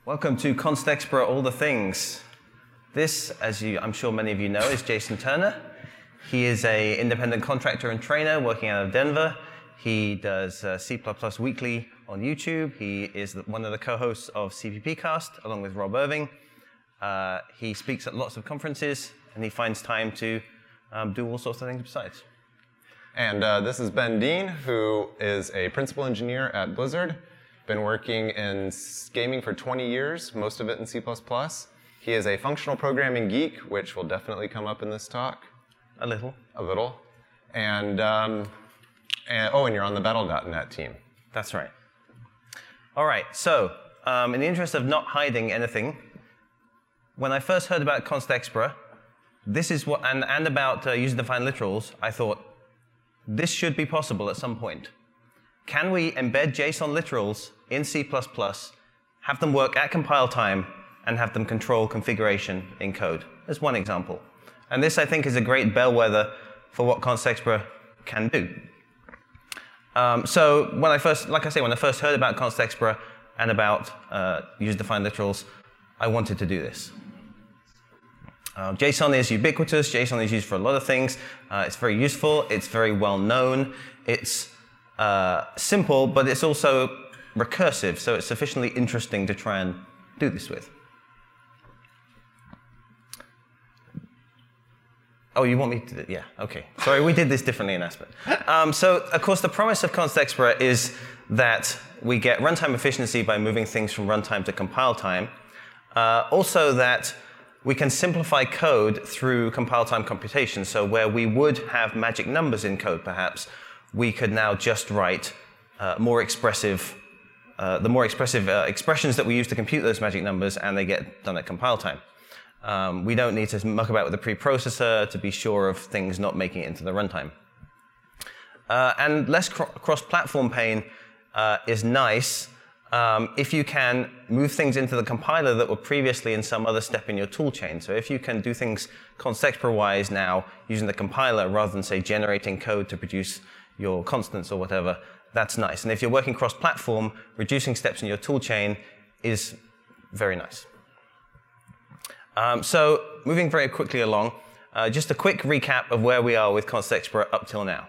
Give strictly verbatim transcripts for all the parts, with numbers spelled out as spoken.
Welcome to Constexpra All the Things. This, as you, I'm sure many of you know, is Jason Turner. He is an independent contractor and trainer working out of Denver. He does uh, C plus plus Weekly on YouTube. He is the, one of the co-hosts of C P P Cast, along with Rob Irving. Uh, he speaks at lots of conferences, and he finds time to um, do all sorts of things besides. And uh, this is Ben Dean, who is a principal engineer at Blizzard. Been working in gaming for twenty years, most of it in C plus plus. He is a functional programming geek, which will definitely come up in this talk. A little. A little. And, um, and oh, and you're on the Battle dot net team. That's right. All right, so um, in the interest of not hiding anything, when I first heard about Constexpra, this is what, and, and about uh, user-defined literals, I thought, this should be possible at some point. Can we embed JSON literals in C plus plus, have them work at compile time, and have them control configuration in code? As one example. And this, I think, is a great bellwether for what Constexpra can do. Um, so when I first, like I say, when I first heard about Constexpra and about uh, user-defined literals, I wanted to do this. Uh, JSON is ubiquitous. JSON is used for a lot of things. Uh, it's very useful. It's very well known. It's uh, simple, but it's also recursive, so it's sufficiently interesting to try and do this with. Oh, you want me to do, yeah, okay. Sorry, we did this differently in Aspen. Um, so, of course, the promise of Constexpra is that we get runtime efficiency by moving things from runtime to compile time. Uh, also that we can simplify code through compile time computation. So where we would have magic numbers in code, perhaps, we could now just write uh, more expressive, uh, the more expressive uh, expressions that we use to compute those magic numbers, and they get done at compile time. Um, we don't need to muck about with the preprocessor to be sure of things not making it into the runtime. Uh, and less cr cross-platform pain uh, is nice um, if you can move things into the compiler that were previously in some other step in your tool chain. So if you can do things Constexpra-wise now using the compiler rather than, say, generating code to produce your constants or whatever, that's nice. And if you're working cross-platform, reducing steps in your tool chain is very nice. Um, so, moving very quickly along, uh, just a quick recap of where we are with Constexpra up till now.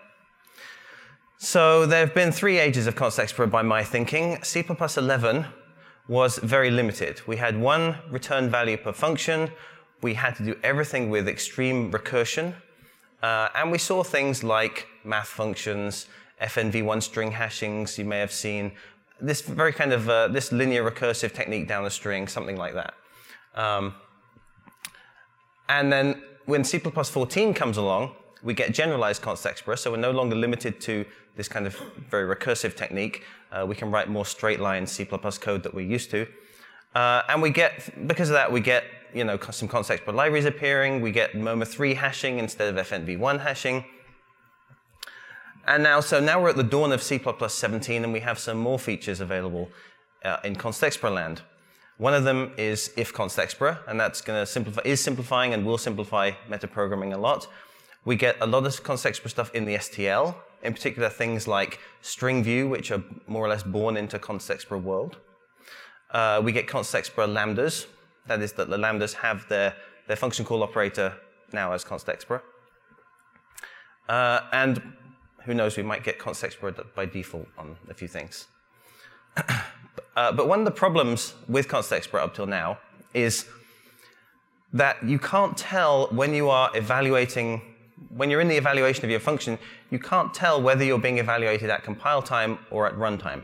So, there have been three ages of Constexpra by my thinking. C plus plus eleven was very limited. We had one return value per function. We had to do everything with extreme recursion. Uh, and we saw things like math functions, F N V one string hashings, you may have seen. This very kind of, uh, this linear recursive technique down a string, something like that. Um, And then when C plus plus fourteen comes along, we get generalized Constexpra, so we're no longer limited to this kind of very recursive technique. Uh, we can write more straight line C plus plus code that we're used to. Uh, and we get, because of that, we get you know, some Constexpra libraries appearing. We get M O M A three hashing instead of F N V one hashing. And now, so now we're at the dawn of C plus plus seventeen, and we have some more features available uh, in Constexpra land. One of them is if Constexpra, and that's going to simplify, is simplifying and will simplify metaprogramming a lot. We get a lot of Constexpra stuff in the S T L, in particular things like string view, which are more or less born into Constexpra world. Uh, we get Constexpra lambdas, that is that the lambdas have their, their function call operator now as Constexpra. Uh, and who knows, we might get Constexpra by default on a few things. Uh, but one of the problems with Constexpra up till now is that you can't tell when you are evaluating, when you're in the evaluation of your function, you can't tell whether you're being evaluated at compile time or at runtime.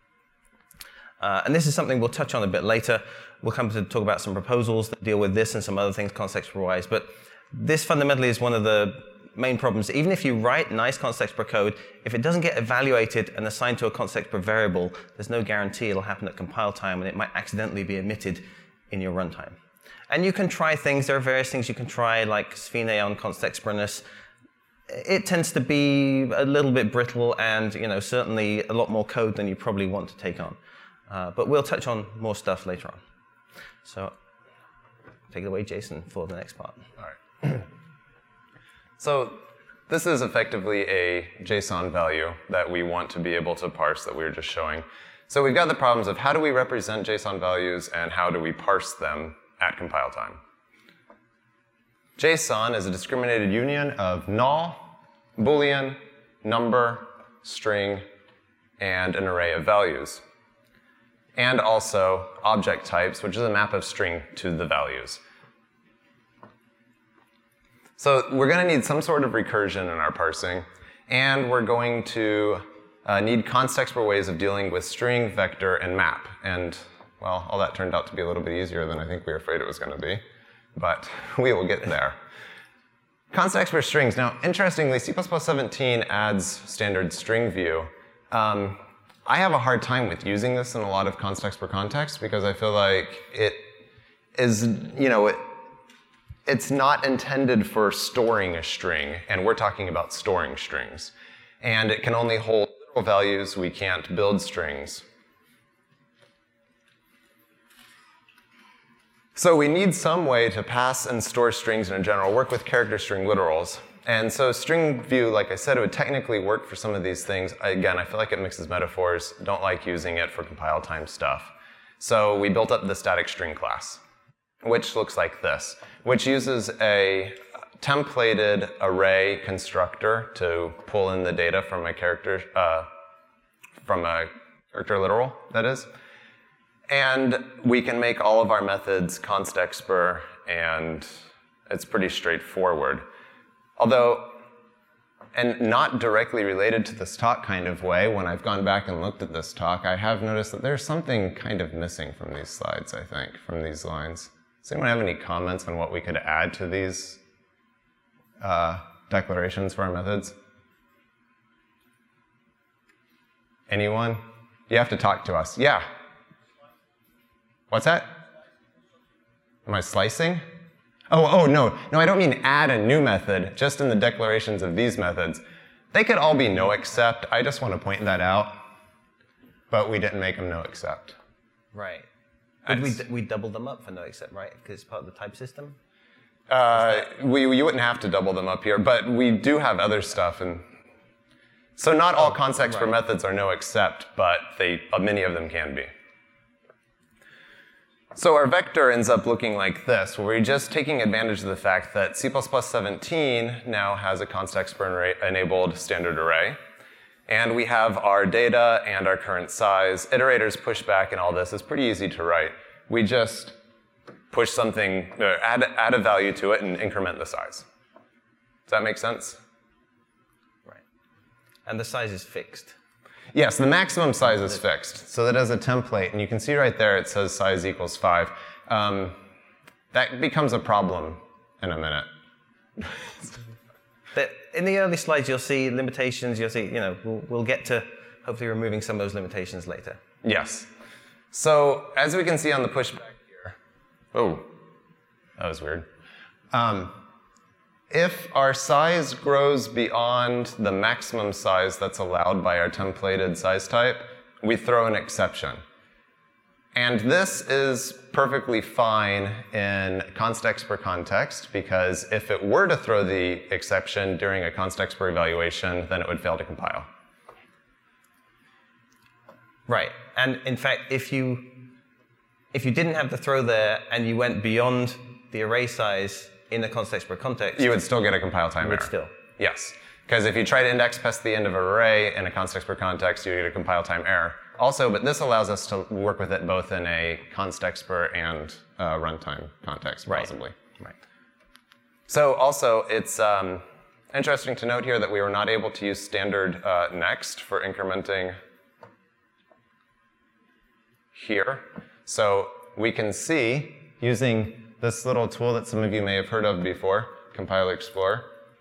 Uh, and this is something we'll touch on a bit later. We'll come to talk about some proposals that deal with this and some other things Constexpra-wise. But this fundamentally is one of the main problems. Even if you write nice Constexpra code, if it doesn't get evaluated and assigned to a Constexpra variable, there's no guarantee it'll happen at compile time, and it might accidentally be omitted in your runtime. And you can try things. There are various things you can try, like Sphene on Constexpraness. It tends to be a little bit brittle and, you know, certainly a lot more code than you probably want to take on. Uh, but we'll touch on more stuff later on. So take it away, Jason, for the next part. All right. So this is effectively a JSON value that we want to be able to parse that we were just showing. So we've got the problems of how do we represent JSON values and how do we parse them at compile time. JSON is a discriminated union of null, Boolean, number, string, and an array of values. And also object types, which is a map of string to the values. So we're going to need some sort of recursion in our parsing, and we're going to uh, need context-expert ways of dealing with string, vector, and map. And, well, all that turned out to be a little bit easier than I think we were afraid it was going to be, but we will get there. Context-expert strings. Now, interestingly, C plus plus seventeen adds standard string view. Um, I have a hard time with using this in a lot of context-expert context because I feel like it is, you know, it, it's not intended for storing a string, and we're talking about storing strings. And it can only hold literal values. We can't build strings. So we need some way to pass and store strings in general, work with character string literals. And so string view, like I said, it would technically work for some of these things. Again, I feel like it mixes metaphors. Don't like using it for compile time stuff. So we built up the static string class, which looks like this, which uses a templated array constructor to pull in the data from a character, uh, from a character literal, that is. And we can make all of our methods const-expr, and it's pretty straightforward. Although, and not directly related to this talk kind of way, when I've gone back and looked at this talk, I have noticed that there's something kind of missing from these slides, I think, from these lines. Does anyone have any comments on what we could add to these uh, declarations for our methods? Anyone? You have to talk to us. Yeah. What's that? Am I slicing? Oh, oh, no. No, I don't mean add a new method, just in the declarations of these methods. They could all be no except. I just want to point that out. But we didn't make them no except. Right. Would we, we double them up for no except, right? Because it's part of the type system? Uh, we, you wouldn't have to double them up here, but we do have other stuff. And so not all oh, context for right. methods are no except, but they, uh, many of them can be. So our vector ends up looking like this, where we're just taking advantage of the fact that C plus plus seventeen now has a const-expr-enabled standard array. And we have our data and our current size. Iterators, pushback, and all this is pretty easy to write. We just push something, uh, add, add a value to it and increment the size. Does that make sense? Right. And the size is fixed. Yes, the maximum size is fixed. So that as a template, and you can see right there it says size equals five. Um, that becomes a problem in a minute. But in the early slides, you'll see limitations. You'll see, you know, we'll, we'll get to hopefully removing some of those limitations later. Yes. So as we can see on the pushback here, oh, that was weird. Um, if our size grows beyond the maximum size that's allowed by our templated size type, we throw an exception. And this is perfectly fine in const-expr context, because if it were to throw the exception during a const-expr evaluation, then it would fail to compile. Right. And in fact, if you if you didn't have the throw there and you went beyond the array size in a const-expr context, you would still get a compile time you would error. still. Yes. Because if you try to index past the end of an array in a const-expr context, you get a compile time error. Also, but this allows us to work with it both in a const-expr and uh, runtime context, Right. possibly. Right. So also, it's um, interesting to note here that we were not able to use standard uh, next for incrementing here. So we can see, using this little tool that some of you may have heard of before, Compile Explorer,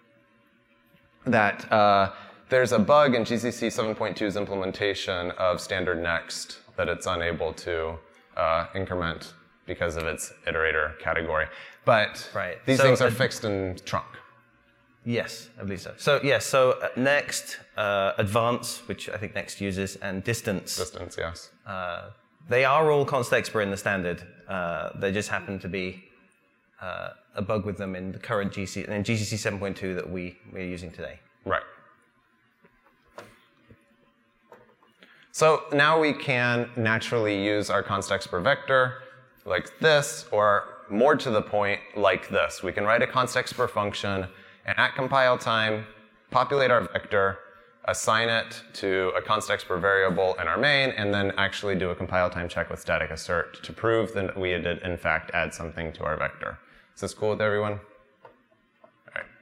that uh, there's a bug in G C C seven point two's implementation of standard next that it's unable to uh, increment because of its iterator category. But Right. these So, things are uh, fixed in trunk. Yes, I believe so. So yes, so uh, next, uh, advance, which I think next uses, and distance. Distance, yes. Uh, they are all const-expr in the standard. Uh, they just happen to be uh, a bug with them in the current G C C, in G C C seven point two that we, we're using today. Right. So now we can naturally use our constexpr vector like this, or more to the point, like this. We can write a constexpr function, and at compile time, populate our vector, assign it to a constexpr variable in our main, and then actually do a compile time check with static assert to prove that we did, in fact, add something to our vector. Is this cool with everyone? All right.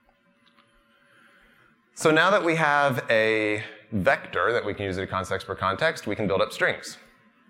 So now that we have a vector that we can use in a constexpr context, we can build up strings.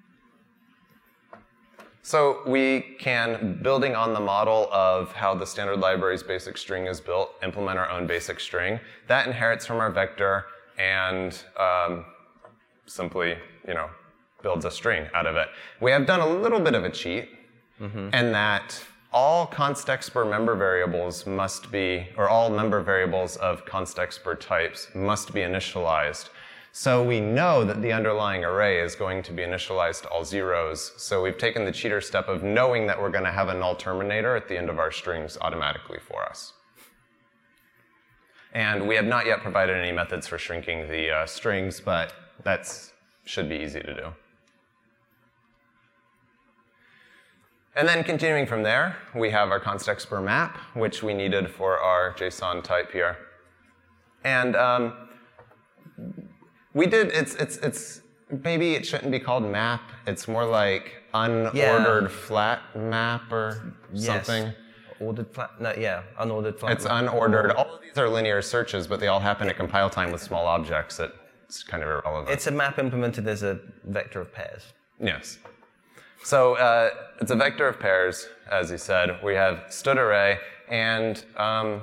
So we can, building on the model of how the standard library's basic string is built, implement our own basic string. That inherits from our vector and um, simply, you know, builds a string out of it. We have done a little bit of a cheat, mm-hmm. in that all constexpr member variables must be, or all member variables of constexpr types must be initialized. So we know that the underlying array is going to be initialized to all zeros. So we've taken the cheater step of knowing that we're going to have a null terminator at the end of our strings automatically for us. And we have not yet provided any methods for shrinking the uh, strings, but that should be easy to do. And then continuing from there, we have our constexpr map, which we needed for our JSON type here. And um, we did, it's, it's, it's, maybe it shouldn't be called map. It's more like unordered yeah. flat map or yes. something. Ordered flat, no, yeah, unordered flat It's map. unordered. All of these are linear searches, but they all happen at compile time with small objects. It's kind of irrelevant. It's a map implemented as a vector of pairs. Yes. So uh, it's a vector of pairs, as you said. We have std array, and um,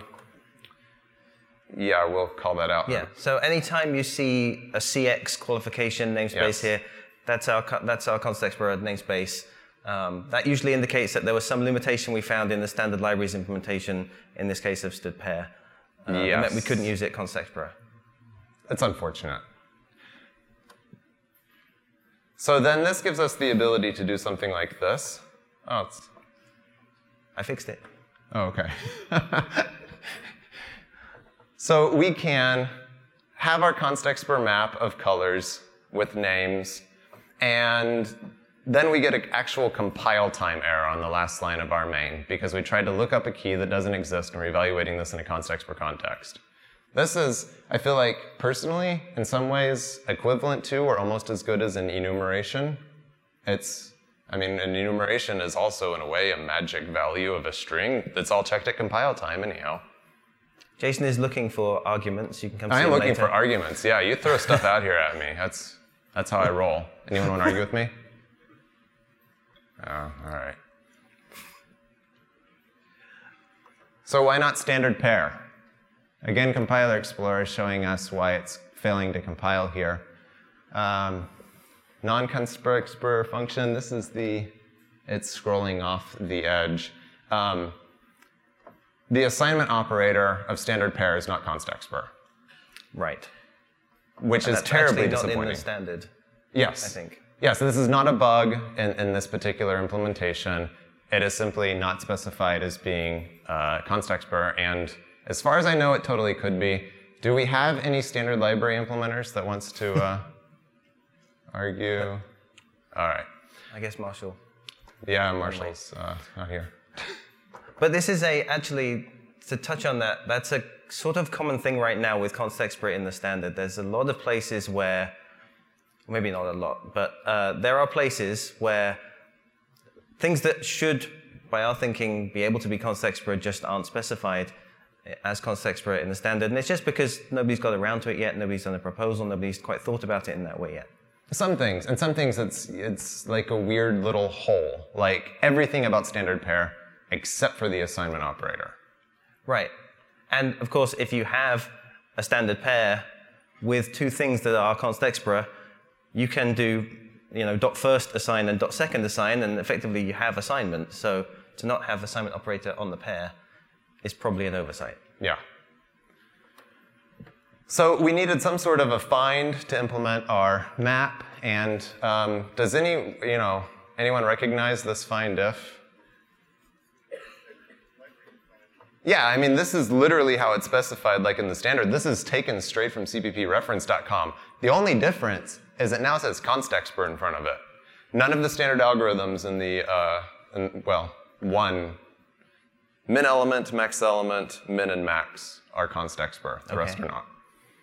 yeah, we'll call that out. Yeah. So anytime you see a C X qualification namespace yes. here, that's our that's our constexpr namespace. Um, that usually indicates that there was some limitation we found in the standard libraries implementation. In this case of std pair, uh, yes. it meant we couldn't use it constexpr. That's unfortunate. So then this gives us the ability to do something like this. Oh, it's... I fixed it. Oh, okay. So we can have our constexpr map of colors with names, and then we get an actual compile time error on the last line of our main, because we tried to look up a key that doesn't exist, and we're evaluating this in a constexpr context. This is, I feel like, personally, in some ways, equivalent to or almost as good as an enumeration. It's, I mean, an enumeration is also, in a way, a magic value of a string that's all checked at compile time, anyhow. Jason is looking for arguments. You can come see I am him looking later. for arguments. Yeah, you throw stuff out here at me. That's, that's how I roll. Anyone want to argue with me? Oh, all right. So why not standard pair? Again, Compiler Explorer is showing us why it's failing to compile here. Um, Non-constexpr function, this is the, it's scrolling off the edge. Um, the assignment operator of standard pair is not constexpr. Right. Which and is terribly not disappointing. in the standard. Yes. I think. Yes, this is not a bug in, in this particular implementation. It is simply not specified as being uh, constexpr, and as far as I know, it totally could be. Do we have any standard library implementers that wants to uh, argue? All right. I guess Marshall. Yeah, Marshall's uh, not here. But this is a, actually, to touch on that, that's a sort of common thing right now with constexpr in the standard. There's a lot of places where, maybe not a lot, but uh, there are places where things that should, by our thinking, be able to be constexpr just aren't specified as constexpr in the standard. And it's just because nobody's got around to it yet, nobody's done a proposal, nobody's quite thought about it in that way yet. Some things, and some things it's, it's like a weird little hole, like everything about standard pair except for the assignment operator. Right. And of course, if you have a standard pair with two things that are constexpr, you can do, you know, dot first assign and dot second assign, and effectively you have assignment. So to not have assignment operator on the pair is probably an oversight. Yeah. So we needed some sort of a find to implement our map, and um, does any, you know, anyone recognize this find if? Yeah, I mean, this is literally how it's specified, like in the standard. This is taken straight from C P P reference dot com. The only difference is it now says constexpr in front of it. None of the standard algorithms in the, uh, in, well, one, min element, max element, min and max are constexpr. The okay. rest are not.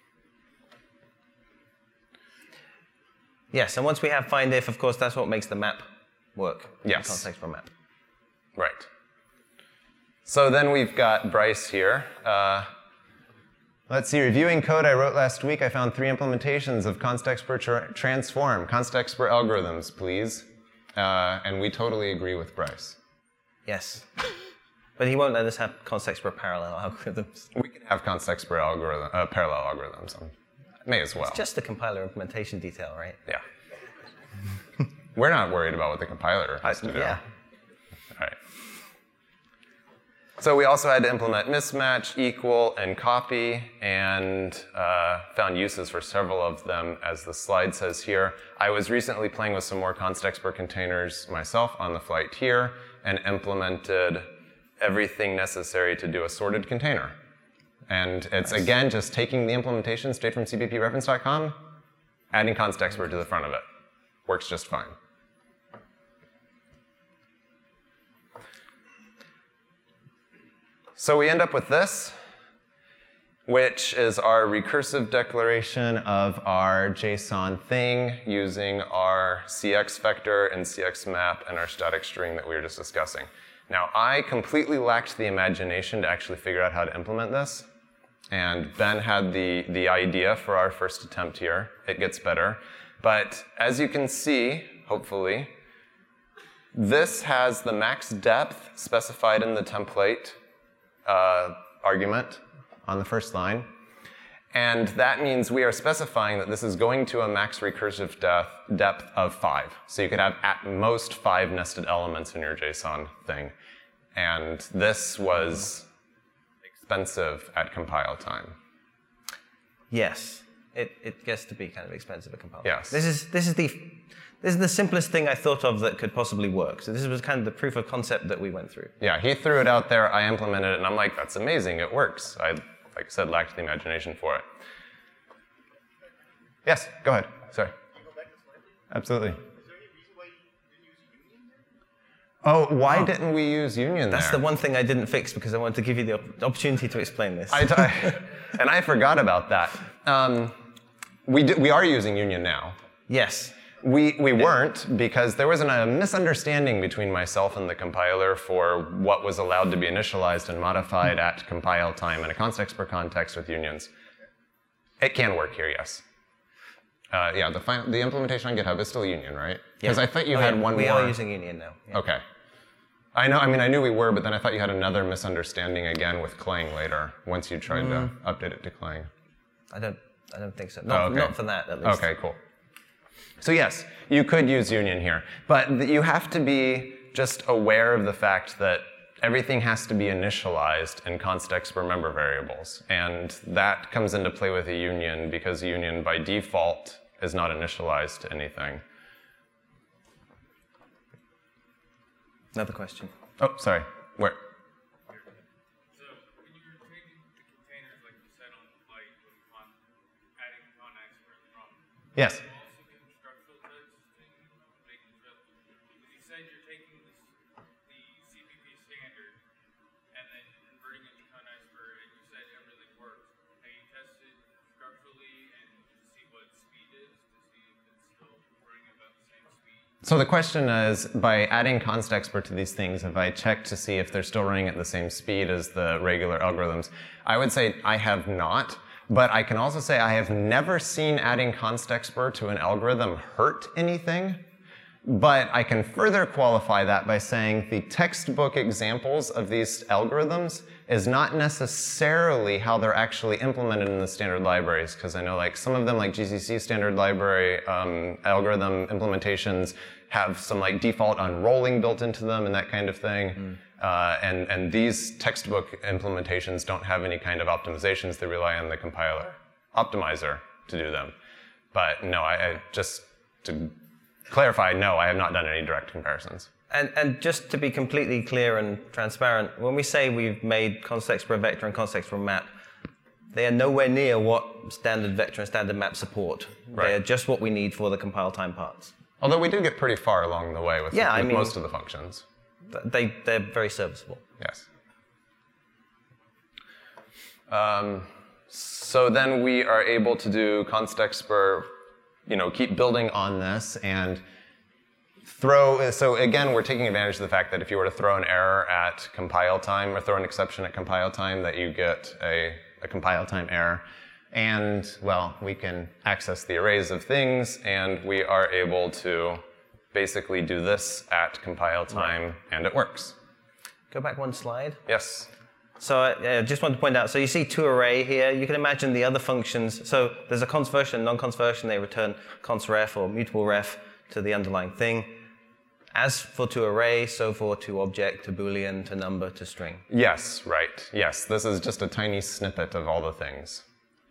Yes, and once we have find if, of course, that's what makes the map work. Yes. The constexpr map. Right. So then we've got Bryce here. Uh, let's see, reviewing code I wrote last week, I found three implementations of constexpr tra transform, constexpr algorithms, please. Uh, and we totally agree with Bryce. Yes. But he won't let us have constexpr parallel algorithms. We can have constexpr algorithm, uh, parallel algorithms. Um, may as well. It's just a compiler implementation detail, right? Yeah. We're not worried about what the compiler has to do. Yeah. All right. So we also had to implement mismatch, equal, and copy, and uh, found uses for several of them, as the slide says here. I was recently playing with some more constexpr containers myself on the flight here, and implemented everything necessary to do a sorted container. And it's, nice. Again, just taking the implementation straight from c p p reference dot com, adding constexpr to the front of it. Works just fine. So we end up with this, which is our recursive declaration of our JSON thing using our C X vector and C X map and our static string that we were just discussing. Now, I completely lacked the imagination to actually figure out how to implement this. And Ben had the, the idea for our first attempt here. It gets better. But as you can see, hopefully, this has the max depth specified in the template uh, argument on the first line. And that means we are specifying that this is going to a max recursive depth, depth of five. So you could have at most five nested elements in your JSON thing. And this was expensive at compile time. Yes, it, it gets to be kind of expensive at compile time. Yes. This is, this is the This is the simplest thing I thought of that could possibly work. So this was kind of the proof of concept that we went through. Yeah, he threw it out there, I implemented it, and I'm like, that's amazing, it works. I, like I said, lacked the imagination for it. Yes, go ahead, sorry. Can you go back to slide? Absolutely. Is there any reason why you didn't use union there? Oh, why Oh. didn't we use union That's there? the one thing I didn't fix because I wanted to give you the op opportunity to explain this. I, I, and I forgot about that. Um, we, do, we are using union now. Yes. We, we weren't, because there was an, a misunderstanding between myself and the compiler for what was allowed to be initialized and modified at compile time in a constexpr context with unions. It can work here, yes. Uh, yeah, the, final, the implementation on GitHub is still union, right? Because Yeah. I thought you Oh, had yeah. one we more. We are using union now. Yeah. Okay. I know. I mean, I knew we were, but then I thought you had another misunderstanding again with Clang later, once you tried mm. to update it to Clang. I don't, I don't think so. Not, oh, okay. not for that, at least. Okay, cool. So yes, you could use union here, but you have to be just aware of the fact that everything has to be initialized in constexpr member variables, and that comes into play with a union because a union by default is not initialized to anything. Another question. Oh, sorry. Where? So when you were taking the containers, like you said on the flight, with con adding conexpr from, Yes. you also doing structural testing, making sure, because you said you're taking this, the C P P standard and then converting it to conexpr, and you said everything works. Have you tested structurally and to see what speed is, to see if it's still running about the same speed? So the question is, by adding constexpr to these things, have I checked to see if they're still running at the same speed as the regular algorithms? I would say I have not, but I can also say I have never seen adding constexpr to an algorithm hurt anything. But I can further qualify that by saying the textbook examples of these algorithms is not necessarily how they're actually implemented in the standard libraries, because I know like some of them, like G C C standard library um, algorithm implementations, have some like default unrolling built into them and that kind of thing. Mm. Uh, and, and these textbook implementations don't have any kind of optimizations. They rely on the compiler optimizer to do them. But no, I, I just to clarify, no, I have not done any direct comparisons. And, and just to be completely clear and transparent, when we say we've made constexpr vector and constexpr map, they are nowhere near what standard vector and standard map support. Right. They are just what we need for the compile time parts. Although we do get pretty far along the way with, Yeah, I with mean- most of the functions. Th- They, they're very serviceable. Yes. Um, so then we are able to do constexpr, you know, keep building on this and throw, so again, we're taking advantage of the fact that if you were to throw an error at compile time or throw an exception at compile time, that you get a, a compile time error. And, well, we can access the arrays of things, and we are able to basically do this at compile time, right. And it works. Go back one slide. Yes. So I uh, just want to point out, so you see toArray here. You can imagine the other functions. So there's a const version, non-const version. They return const ref or mutable ref to the underlying thing. As for toArray, so for toObject, to Boolean, to number, to string. Yes, right. Yes, this is just a tiny snippet of all the things.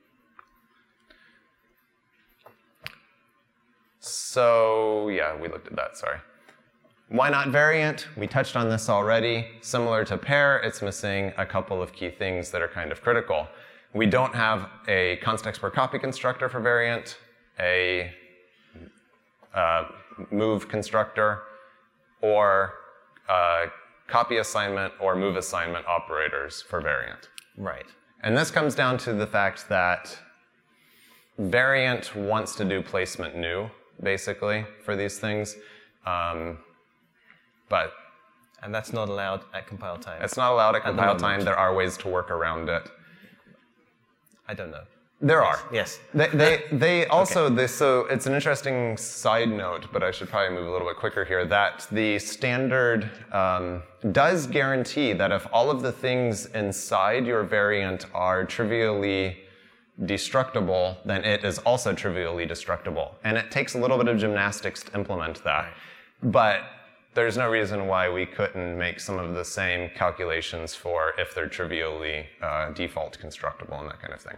So, yeah, we looked at that, sorry. Why not variant? We touched on this already. Similar to pair, it's missing a couple of key things that are kind of critical. We don't have a constexpr copy constructor for variant, a uh, move constructor, or uh, copy assignment or move assignment operators for variant. Right. And this comes down to the fact that variant wants to do placement new, basically, for these things. Um, but And that's not allowed at compile time. it's not allowed at At the compile moment. time. There are ways to work around it. I don't know. There are. Yes. They, they, they also, they, so it's an interesting side note, but I should probably move a little bit quicker here, that the standard um, does guarantee that if all of the things inside your variant are trivially destructible, then it is also trivially destructible. And it takes a little bit of gymnastics to implement that. But there's no reason why we couldn't make some of the same calculations for if they're trivially uh, default constructible and that kind of thing.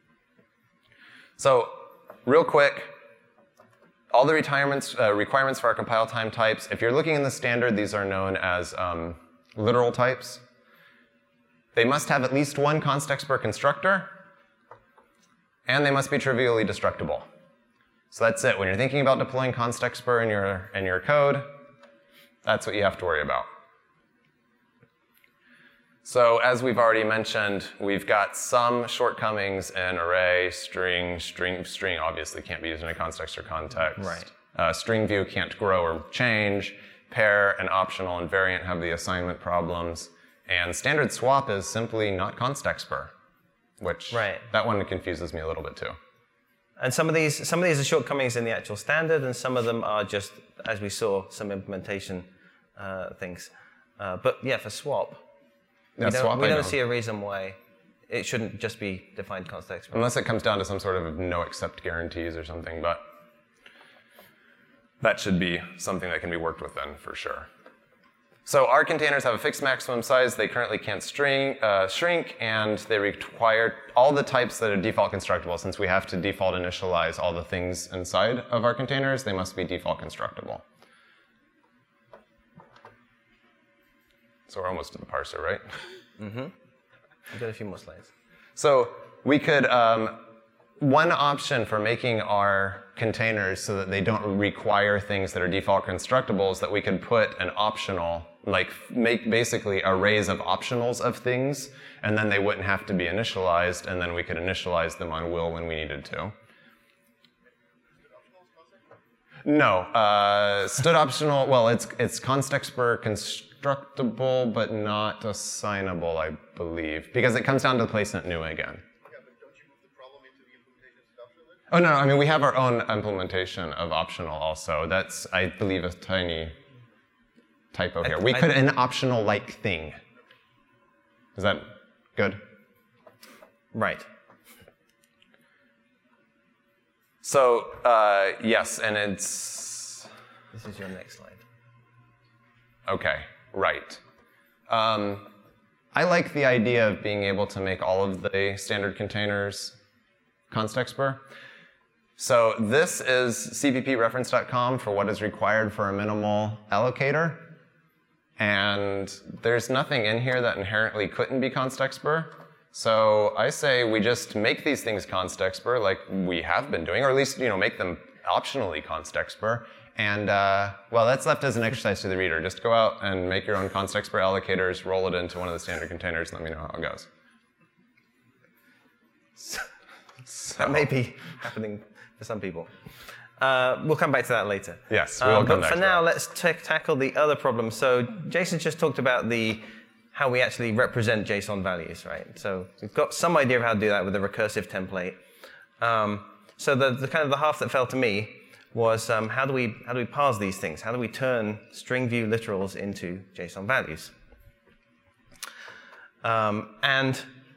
So, real quick, all the requirements, uh, requirements for our compile time types, if you're looking in the standard, these are known as um, literal types. They must have at least one constexpr constructor, and they must be trivially destructible. So that's it. When you're thinking about deploying constexpr in your, in your code, that's what you have to worry about. So as we've already mentioned, we've got some shortcomings in array, string, string, string obviously can't be used in a constexpr context. Right. Uh, string view can't grow or change. Pair and optional and variant have the assignment problems. And standard swap is simply not constexpr, which Right. that one confuses me a little bit too. And some of these, some of these are shortcomings in the actual standard, and some of them are just, as we saw, some implementation uh, things. Uh, but yeah, for swap, Yeah, we don't, swap we I don't know. see a reason why it shouldn't just be defined constexpr. Unless it comes down to some sort of no accept guarantees or something, but that should be something that can be worked with then for sure. So our containers have a fixed maximum size. They currently can't string, uh, shrink, and they require all the types that are default constructible. Since we have to default initialize all the things inside of our containers, they must be default constructible. So we're almost to the parser, right? We've got a few more slides. So we could, um, one option for making our containers so that they don't require things that are default constructible is that we could put an optional, like make basically arrays of optionals of things, and then they wouldn't have to be initialized, and then we could initialize them on will when we needed to. No, uh, stood optional, well, it's, it's constexpr constructible, but not assignable, I believe, because it comes down to placement new again. Yeah, but don't you move the problem into the implementation stuff then? Oh, no, I mean, we have our own implementation of optional also. That's, I believe, a tiny typo here. We I- could, an optional-like thing. Is that good? Right. So, uh, yes, and it's, This is your next slide. okay, right. Um, I like the idea of being able to make all of the standard containers constexpr. So this is c p p reference dot com for what is required for a minimal allocator. And there's nothing in here that inherently couldn't be constexpr. So I say we just make these things constexpr like we have been doing, or at least you know make them optionally constexpr. And uh, well, that's left as an exercise to the reader. Just go out and make your own constexpr allocators, roll it into one of the standard containers, and let me know how it goes. So, that may be happening for some people. Uh, we'll come back to that later. Yes, we will um, come but back for to now, that. let's t- tackle the other problem. So Jason just talked about the how we actually represent JSON values, right? So we've got some idea of how to do that with a recursive template. Um, so the, the kind of the half that fell to me was um, how do we how do we parse these things? How do we turn string view literals into JSON values? Um, and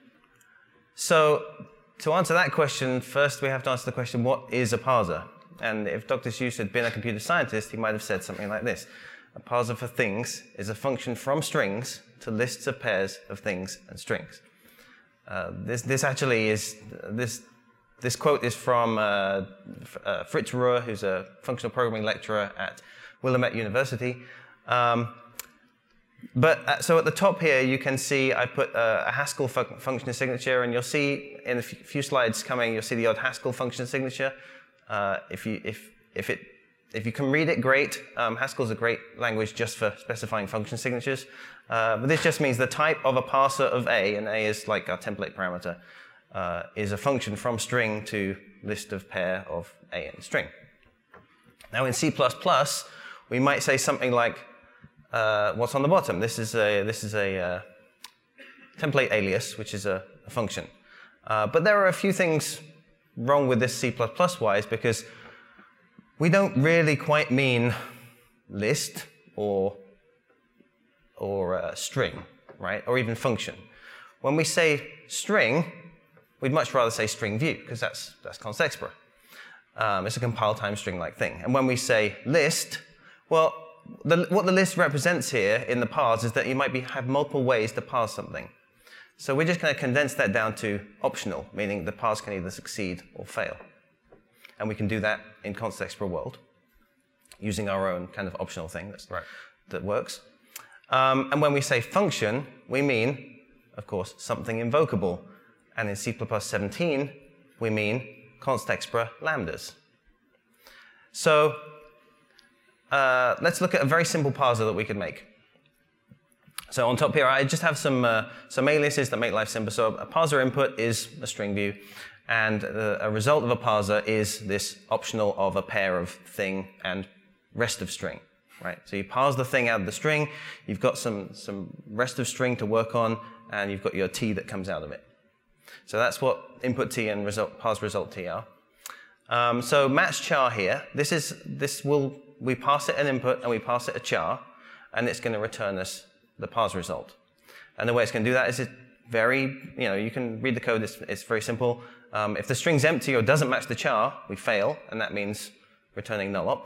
so to answer that question, first we have to answer the question, what is a parser? And if Doctor Seuss had been a computer scientist, he might have said something like this. A parser for things is a function from strings to lists of pairs of things and strings. Uh, this, this actually is, this, this quote is from uh, uh, Fritz Ruhr, who's a functional programming lecturer at Willamette University. Um, but uh, so at the top here, you can see I put uh, a Haskell fu function signature, and you'll see in a few slides coming, you'll see the odd Haskell function signature. Uh, if you if if it if you can read it, great. Um, Haskell's a great language just for specifying function signatures. Uh, but this just means the type of a parser of A, and A is like our template parameter, uh, is a function from string to list of pair of A and string. Now in C plus plus, we might say something like, uh, what's on the bottom? This is a this is a uh, template alias, which is a, a function. Uh, but there are a few things wrong with this C plus plus wise, because we don't really quite mean list or or uh, string, right? Or even function. When we say string, we'd much rather say string view, because that's that's constexpr. Um, it's a compile time string-like thing. And when we say list, well, the, what the list represents here in the parse is that you might be, have multiple ways to parse something. So we're just going to condense that down to optional, meaning the parse can either succeed or fail. And we can do that in constexpr world using our own kind of optional thing that's, right. that works. Um, and when we say function, we mean, of course, something invocable. And in C plus plus seventeen, we mean constexpr lambdas. So uh, let's look at a very simple parser that we could make. So on top here, I just have some, uh, some aliases that make life simple. So a parser input is a string view, and uh, a result of a parser is this optional of a pair of thing and rest of string, right? So you parse the thing out of the string, you've got some, some rest of string to work on, and you've got your T that comes out of it. So that's what input T and result, parse result T are. Um, so match char here, this is, this will, we pass it an input and we pass it a char, and it's going to return us the parse result. And the way it's going to do that is it very, you know, you can read the code, it's, it's very simple. Um, if the string's empty or doesn't match the char, we fail, and that means returning null opt.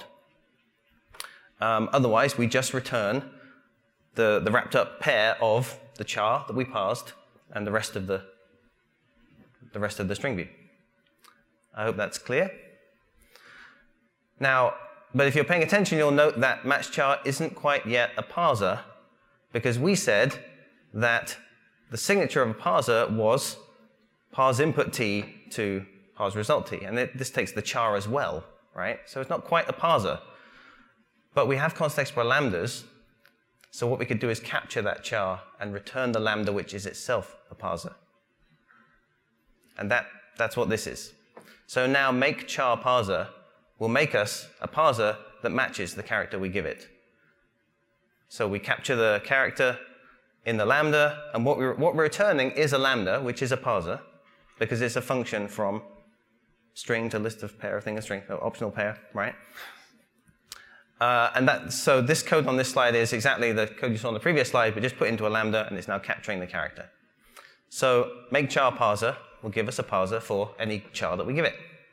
Um, otherwise, we just return the, the wrapped up pair of the char that we parsed and the rest of the, the rest of the string view. I hope that's clear. Now, but if you're paying attention, you'll note that match char isn't quite yet a parser, because we said that the signature of a parser was parse input T to parse result T. And it, this takes the char as well, right? So it's not quite a parser. But we have constexpr lambdas, so what we could do is capture that char and return the lambda, which is itself a parser. And that, that's what this is. So now make char parser will make us a parser that matches the character we give it. So we capture the character in the lambda, and what we're, what we're returning is a lambda, which is a parser, because it's a function from string to list of pair of thing and string, so optional pair, right? Uh, and that, so this code on this slide is exactly the code you saw on the previous slide, but just put into a lambda, and it's now capturing the character. So make char parser will give us a parser for any char that we give it.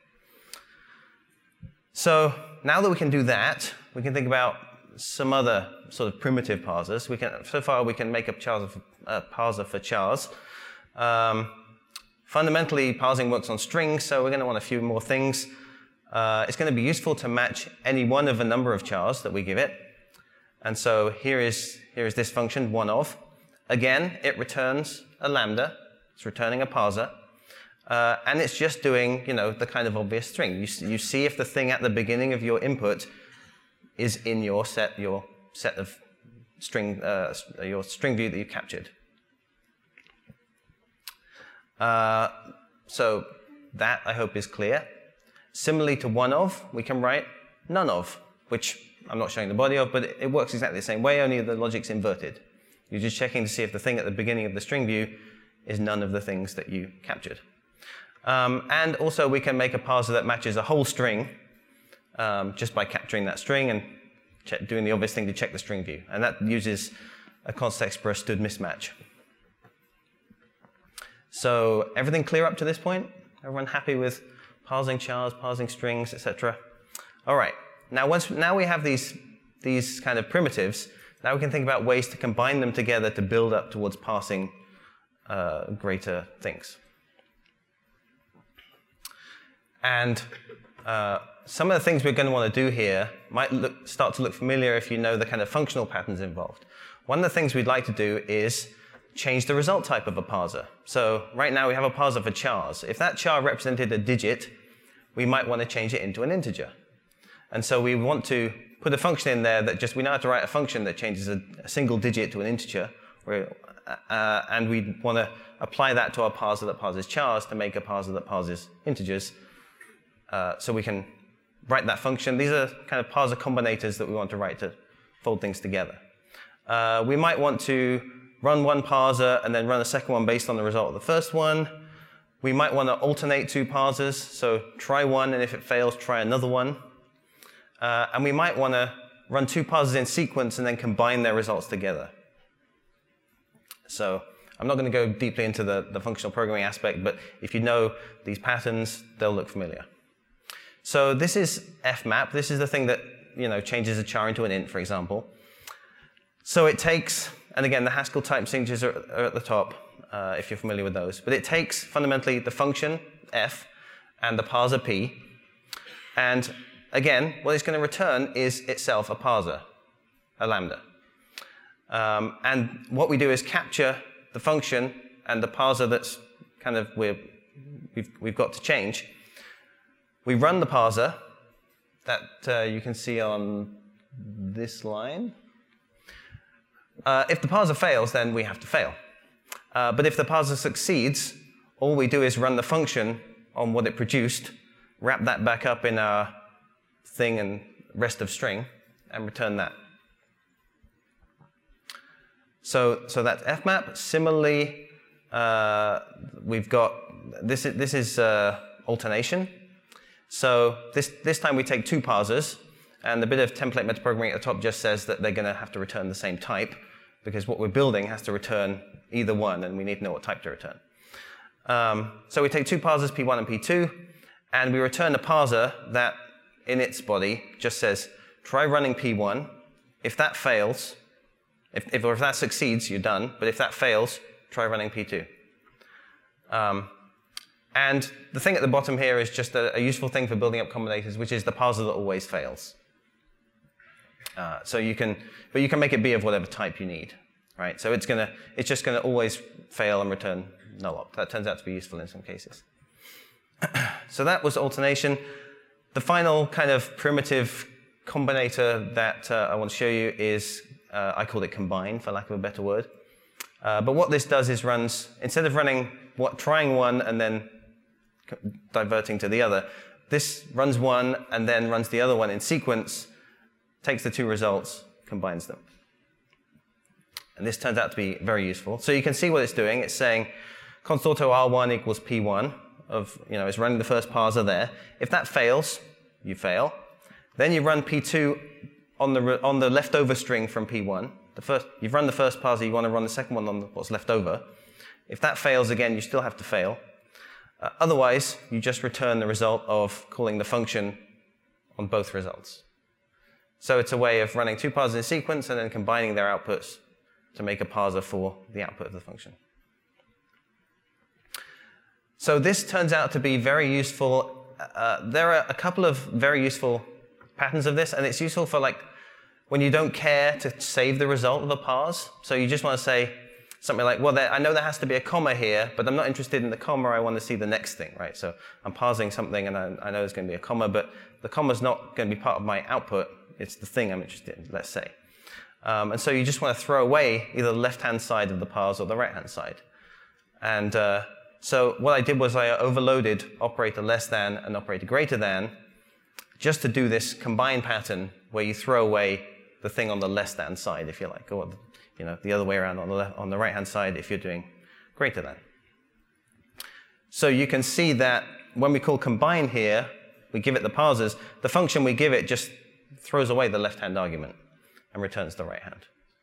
So now that we can do that, we can think about some other sort of primitive parsers. We can, so far, we can make a parser for, uh, parser for chars. Um, fundamentally, parsing works on strings, so we're going to want a few more things. Uh, it's going to be useful to match any one of a number of chars that we give it. And so here is, here is this function, one of. Again, it returns a lambda, It's returning a parser. Uh, and it's just doing, you know, the kind of obvious string. You, you see if the thing at the beginning of your input is in your set, your set of string, uh, your string view that you captured. Uh, so that, I hope, is clear. Similarly to one of, we can write none of, which I'm not showing the body of, but it, it works exactly the same way, only the logic's inverted. You're just checking to see if the thing at the beginning of the string view is none of the things that you captured. Um, and also we can make a parser that matches a whole string um, just by capturing that string and check, doing the obvious thing to check the string view. And that uses a constExpr std mismatch. So everything clear up to this point? Everyone happy with parsing chars, parsing strings, et cetera? All right. Now, once now we have these these kind of primitives. Now we can think about ways to combine them together to build up towards parsing uh, greater things. And uh, some of the things we're going to want to do here might look, start to look familiar if you know the kind of functional patterns involved. One of the things we'd like to do is change the result type of a parser. So right now we have a parser for chars. If that char represented a digit, we might want to change it into an integer. And so we want to put a function in there that just, we know how to write a function that changes a, a single digit to an integer, where, uh, and we want to apply that to our parser that parses chars to make a parser that parses integers. Uh, so we can write that function. These are kind of parser combinators that we want to write to fold things together. Uh, we might want to run one parser and then run a second one based on the result of the first one. We might want to alternate two parsers, so try one, and if it fails, try another one. Uh, and we might want to run two parsers in sequence and then combine their results together. So I'm not going to go deeply into the, the functional programming aspect, but if you know these patterns, they'll look familiar. So this is fmap. This is the thing that, you know, changes a char into an int, for example. So it takes, and again, the Haskell type signatures are, are at the top, uh, if you're familiar with those. But it takes fundamentally the function f and the parser p. And again, what it's going to return is itself a parser, a lambda. Um, and what we do is capture the function and the parser that's kind of we're, we've, we've got to change. We run the parser that uh, you can see on this line. Uh, if the parser fails, then we have to fail. Uh, but if the parser succeeds, all we do is run the function on what it produced, wrap that back up in our thing and rest of string, and return that. So, so that's fmap. Similarly, uh, we've got, this is, this is uh, alternation. So this, this time we take two parsers, and the bit of template metaprogramming at the top just says that they're going to have to return the same type, because what we're building has to return either one, and we need to know what type to return. Um, so we take two parsers, P one and P two, and we return a parser that in its body just says, try running P one. If that fails, if, if, or if that succeeds, you're done. But if that fails, try running P two. Um, and the thing at the bottom here is just a, a useful thing for building up combinators, which is the parser that always fails. Uh, so you can, but you can make it be of whatever type you need, right? So it's gonna, it's just gonna always fail and return null op. That turns out to be useful in some cases. So that was alternation. The final kind of primitive combinator that uh, I want to show you is, uh, I called it combine, for lack of a better word. Uh, but what this does is runs, instead of running, what, trying one and then diverting to the other, this runs one and then runs the other one in sequence, takes the two results, combines them. And this turns out to be very useful. So you can see what it's doing. It's saying const auto R one equals P one. Of, you know, it's running the first parser there. If that fails, you fail. Then you run P two on the on the leftover string from P one. The first, you've run the first parser, you want to run the second one on what's left over. If that fails again, you still have to fail. Uh, otherwise, you just return the result of calling the function on both results. So it's a way of running two parsers in sequence and then combining their outputs to make a parser for the output of the function. So this turns out to be very useful. Uh, there are a couple of very useful patterns of this, and it's useful for like when you don't care to save the result of a parse. So you just want to say, something like, well, there, I know there has to be a comma here, but I'm not interested in the comma. I want to see the next thing, right? So I'm parsing something, and I, I know there's going to be a comma, but the comma's not going to be part of my output. It's the thing I'm interested in, let's say. Um, and so you just want to throw away either the left-hand side of the parse or the right-hand side. And uh, so what I did was I overloaded operator less than and operator greater than just to do this combine pattern where you throw away the thing on the less than side, if you like, or you know, the other way around on the, left, on the right-hand side if you're doing greater than. So you can see that when we call combine here, we give it the parsers, the function we give it just throws away the left-hand argument and returns the right hand.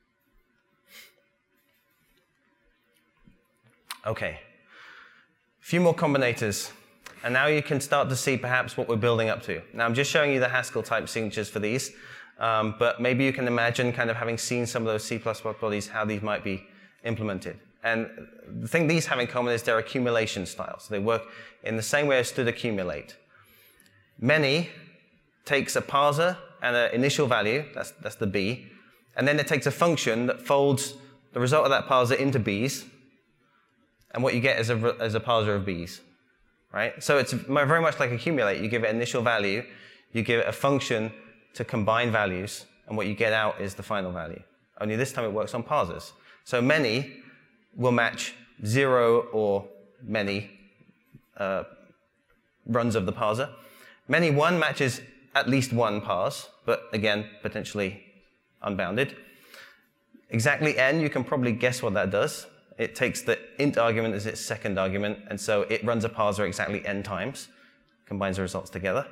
Okay, a few more combinators. And now you can start to see perhaps what we're building up to. Now I'm just showing you the Haskell type signatures for these, um, but maybe you can imagine kind of having seen some of those C plus plus bodies, how these might be implemented. And the thing these have in common is they're accumulation style. So they work in the same way as std accumulate. Many takes a parser and an initial value, that's, that's the B, and then it takes a function that folds the result of that parser into B's, and what you get is a, is a parser of B's. Right? So it's very much like accumulate. You give it initial value, you give it a function to combine values, and what you get out is the final value. Only this time it works on parsers. So many will match zero or many uh, runs of the parser. Many one matches at least one parse, but again, potentially unbounded. Exactly n, you can probably guess what that does. It takes the int argument as its second argument, and so it runs a parser exactly n times, combines the results together.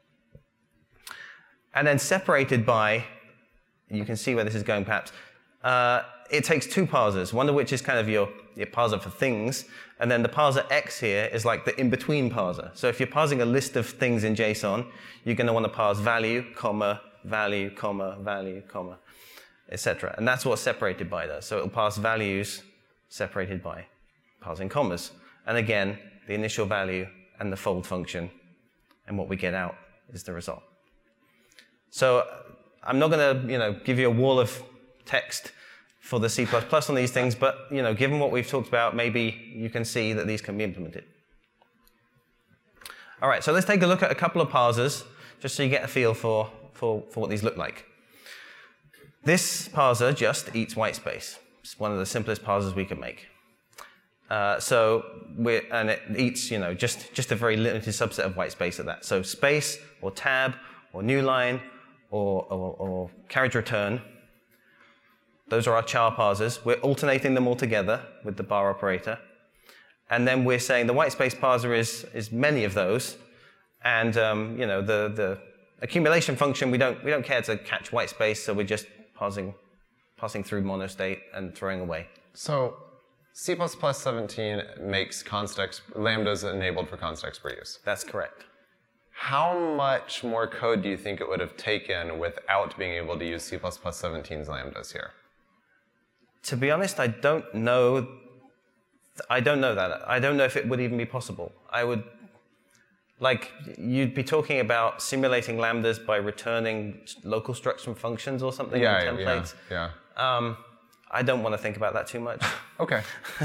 And then separated by, you can see where this is going perhaps, uh, it takes two parsers, one of which is kind of your, your parser for things, and then the parser x here is like the in-between parser. So if you're parsing a list of things in JSON, you're going to want to parse value, comma, value, comma, value, comma, et cetera. And that's what separated by does. So it'll parse values separated by parsing commas. And again, the initial value and the fold function, and what we get out is the result. So I'm not going to you know, give you a wall of text for the C plus plus on these things, but you know, given what we've talked about, maybe you can see that these can be implemented. All right, so let's take a look at a couple of parsers, just so you get a feel for, for, for what these look like. This parser just eats white space. It's one of the simplest parsers we can make. Uh, so we're, and it eats, you know, just, just a very limited subset of white space at that. So space, or tab, or new line, or, or, or carriage return. Those are our char parsers. We're alternating them all together with the bar operator. And then we're saying the white space parser is, is many of those. And um, you know, the, the accumulation function, we don't, we don't care to catch white space, so we're just parsing passing through monostate and throwing away. So C plus plus seventeen makes const exp lambdas enabled for const expert use. That's correct. How much more code do you think it would have taken without being able to use C plus plus seventeen's lambdas here? To be honest, I don't know. I don't know that. I don't know if it would even be possible. I would, like, you'd be talking about simulating lambdas by returning local structs from functions or something, yeah, in templates. Yeah, yeah. Um, I don't want to think about that too much. Okay.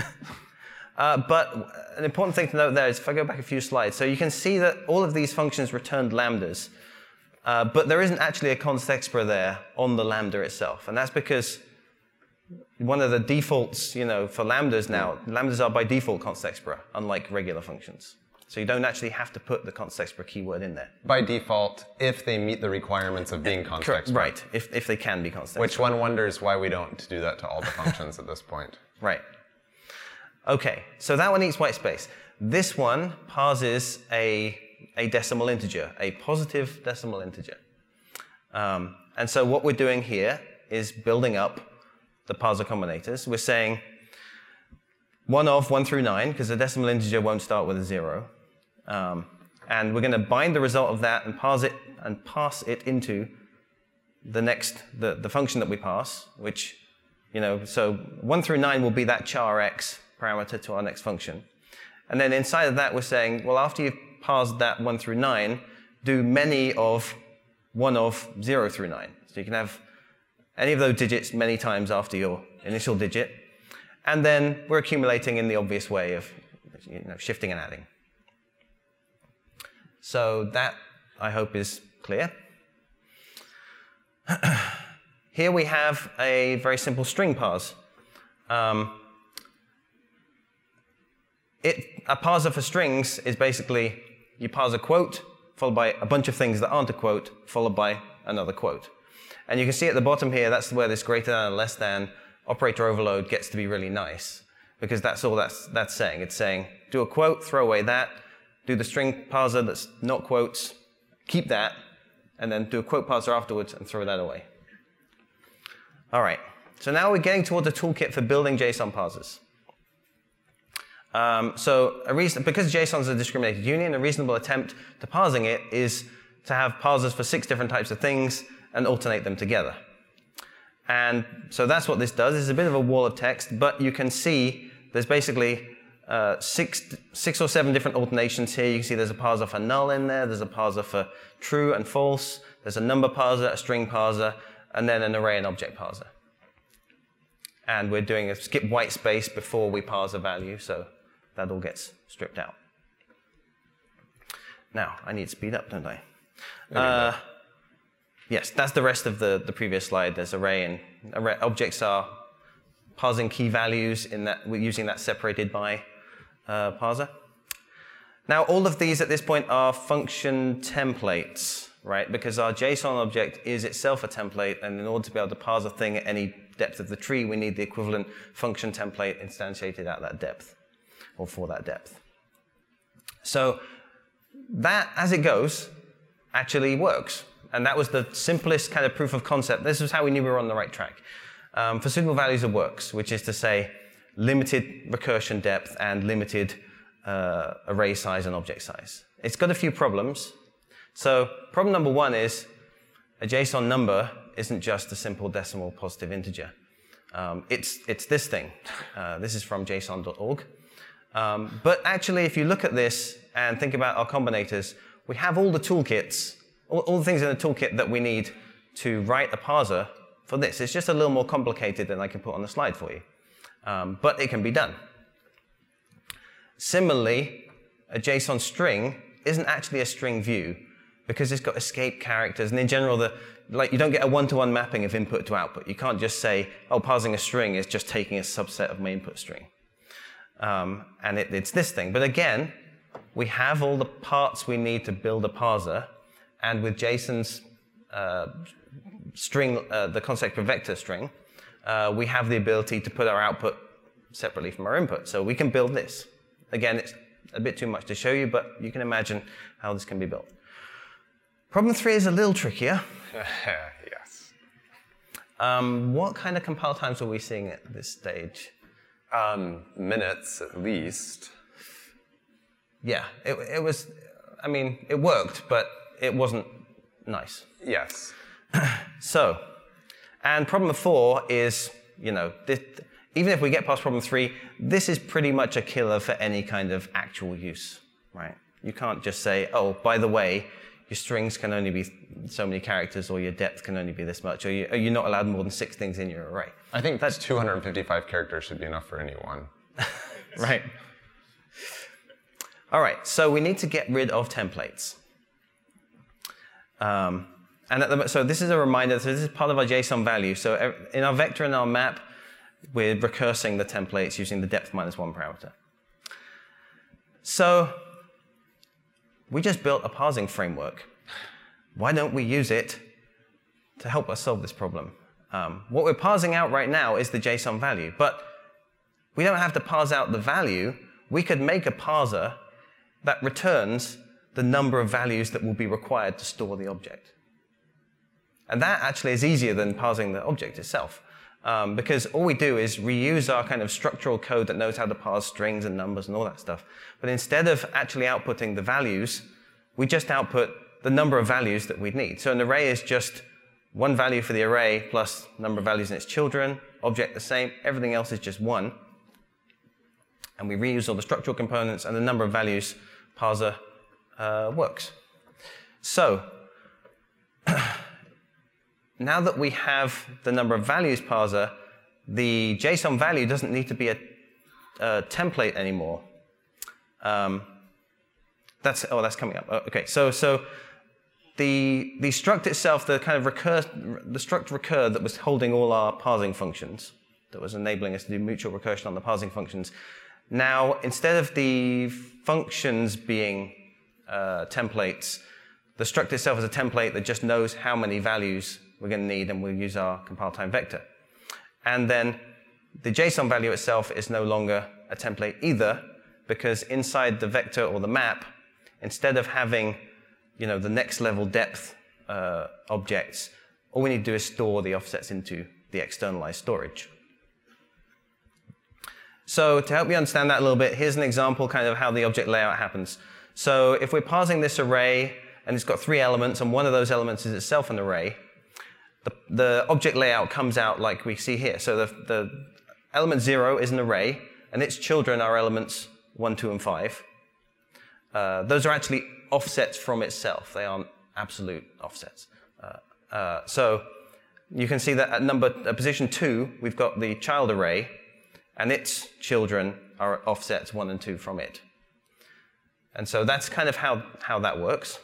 uh, but an important thing to note there is if I go back a few slides, so you can see that all of these functions returned lambdas, uh, but there isn't actually a const expr there on the lambda itself, and that's because one of the defaults, you know, for lambdas now, lambdas are by default const expr, unlike regular functions. So you don't actually have to put the const expr keyword in there. By default, if they meet the requirements of being const expr. Right, if, if they can be const expr. Which one wonders why we don't do that to all the functions at this point. Right. Okay, so that one eats white space. This one parses a, a decimal integer, a positive decimal integer. Um, and so what we're doing here is building up the parser combinators. We're saying one of one through nine, because the decimal integer won't start with a zero. Um, and we're going to bind the result of that and parse it and pass it into the next the, the function that we pass, which, you know, so one through nine will be that char x parameter to our next function. And then inside of that, we're saying, well, after you've parsed that one through nine, do many of one of zero through nine. So you can have any of those digits many times after your initial digit. And then we're accumulating in the obvious way of you know, shifting and adding. So that, I hope, is clear. Here we have a very simple string parse. Um, it, a parser for strings is basically you parse a quote, followed by a bunch of things that aren't a quote, followed by another quote. And you can see at the bottom here, that's where this greater than and less than operator overload gets to be really nice, because that's all that's, that's saying. It's saying, do a quote, throw away that, do the string parser that's not quotes, keep that, and then do a quote parser afterwards and throw that away. All right, so now we're getting towards a toolkit for building JSON parsers. Um, so a reason, because JSON is a discriminated union, a reasonable attempt to parsing it is to have parsers for six different types of things and alternate them together. And so that's what this does. It's a bit of a wall of text, but you can see there's basically uh, six, six or seven different alternations here. You can see there's a parser for null in there, there's a parser for true and false, there's a number parser, a string parser, and then an array and object parser. And we're doing a skip white space before we parse a value, so that all gets stripped out. Now, I need to speed up, don't I? Uh, yes, that's the rest of the, the previous slide. There's array and array objects are parsing key values in that we're using that separated by uh, parser. Now, all of these at this point are function templates, right? Because our JSON object is itself a template, and in order to be able to parse a thing at any depth of the tree, we need the equivalent function template instantiated at that depth, or for that depth. So that, as it goes, actually works. And that was the simplest kind of proof of concept. This was how we knew we were on the right track. Um, for suitable values, it works, which is to say limited recursion depth and limited uh, array size and object size. It's got a few problems. So problem number one is a JSON number isn't just a simple decimal positive integer. Um, it's, it's this thing. Uh, this is from json dot org. Um, but actually, if you look at this and think about our combinators, we have all the toolkits, all, all the things in the toolkit that we need to write a parser for this. It's just a little more complicated than I can put on the slide for you. Um, but it can be done. Similarly, a JSON string isn't actually a string view because it's got escape characters. And in general, the, like, you don't get a one-to-one mapping of input to output. You can't just say, oh, parsing a string is just taking a subset of my input string. Um, and it, it's this thing. But again, we have all the parts we need to build a parser. And with JSON's uh, string, uh, the concept of vector string, uh, we have the ability to put our output separately from our input. So we can build this. Again, it's a bit too much to show you, but you can imagine how this can be built. Problem three is a little trickier. Yes. Um, what kind of compile times are we seeing at this stage? Um, minutes, at least. Yeah, it, it was, I mean, it worked, but it wasn't nice. Yes. So, and problem four is, you know, this, even if we get past problem three, this is pretty much a killer for any kind of actual use, right? You can't just say, oh, by the way, your strings can only be so many characters, or your depth can only be this much, or, you, or you're not allowed more than six things in your array. I think that's two hundred fifty-five characters should be enough for anyone. Right. All right, so we need to get rid of templates. Um, and at the, so this is a reminder, so this is part of our JSON value. So in our vector and our map, we're recursing the templates using the depth minus one parameter. So we just built a parsing framework. Why don't we use it to help us solve this problem? Um, what we're parsing out right now is the JSON value, but we don't have to parse out the value. We could make a parser that returns the number of values that will be required to store the object. And that actually is easier than parsing the object itself, um, because all we do is reuse our kind of structural code that knows how to parse strings and numbers and all that stuff. But instead of actually outputting the values, we just output the number of values that we'd need. So an array is just one value for the array plus number of values in its children, object the same, everything else is just one. And we reuse all the structural components, and the number of values parser uh, works. So now that we have the number of values parser, the JSON value doesn't need to be a, a template anymore. Um, that's oh, that's coming up. Oh, okay, so so the the struct itself, the kind of recur, the struct recur that was holding all our parsing functions, that was enabling us to do mutual recursion on the parsing functions. Now, instead of the functions being uh, templates, the struct itself is a template that just knows how many values we're going to need, and we'll use our compile time vector. And then the JSON value itself is no longer a template either, because inside the vector or the map, instead of having, you know, the next level depth uh, objects, all we need to do is store the offsets into the externalized storage. So to help you understand that a little bit, here's an example kind of how the object layout happens. So if we're parsing this array, and it's got three elements, and one of those elements is itself an array, the, the object layout comes out like we see here. So the, the element zero is an array, and its children are elements one, two, and five. Uh, those are actually offsets from itself. They aren't absolute offsets. Uh, uh, so you can see that at number at position two, we've got the child array, and its children are offsets one and two from it. And so that's kind of how, how that works.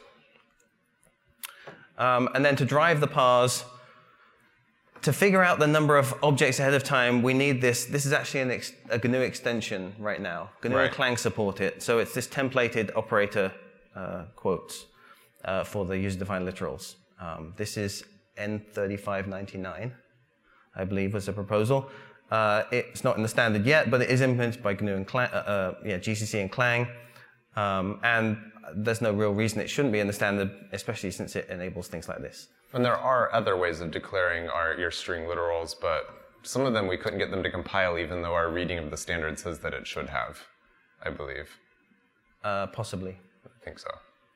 Um, and then to drive the parse, to figure out the number of objects ahead of time, we need this. This is actually an ex, a G N U extension right now. G N U Right. and Clang support it. So it's this templated operator uh, quotes uh, for the user-defined literals. Um, this is N thirty-five ninety-nine, I believe, was the proposal. Uh, it's not in the standard yet, but it is implemented by G N U and Clang, uh, uh, yeah, G C C and Clang. Um, and there's no real reason it shouldn't be in the standard, especially since it enables things like this. And there are other ways of declaring our, your string literals, but some of them we couldn't get them to compile even though our reading of the standard says that it should have, I believe. Uh, possibly. I think so.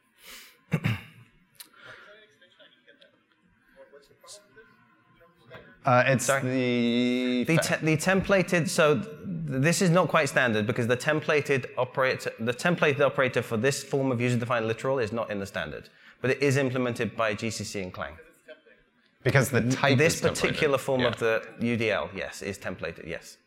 Uh, it's Sorry? the... The, te the templated, so th this is not quite standard because the templated operator, the templated operator for this form of user-defined literal is not in the standard, but it is implemented by G C C and Clang. Because the type This is templated. particular form Yeah. of the U D L, yes, is templated, yes.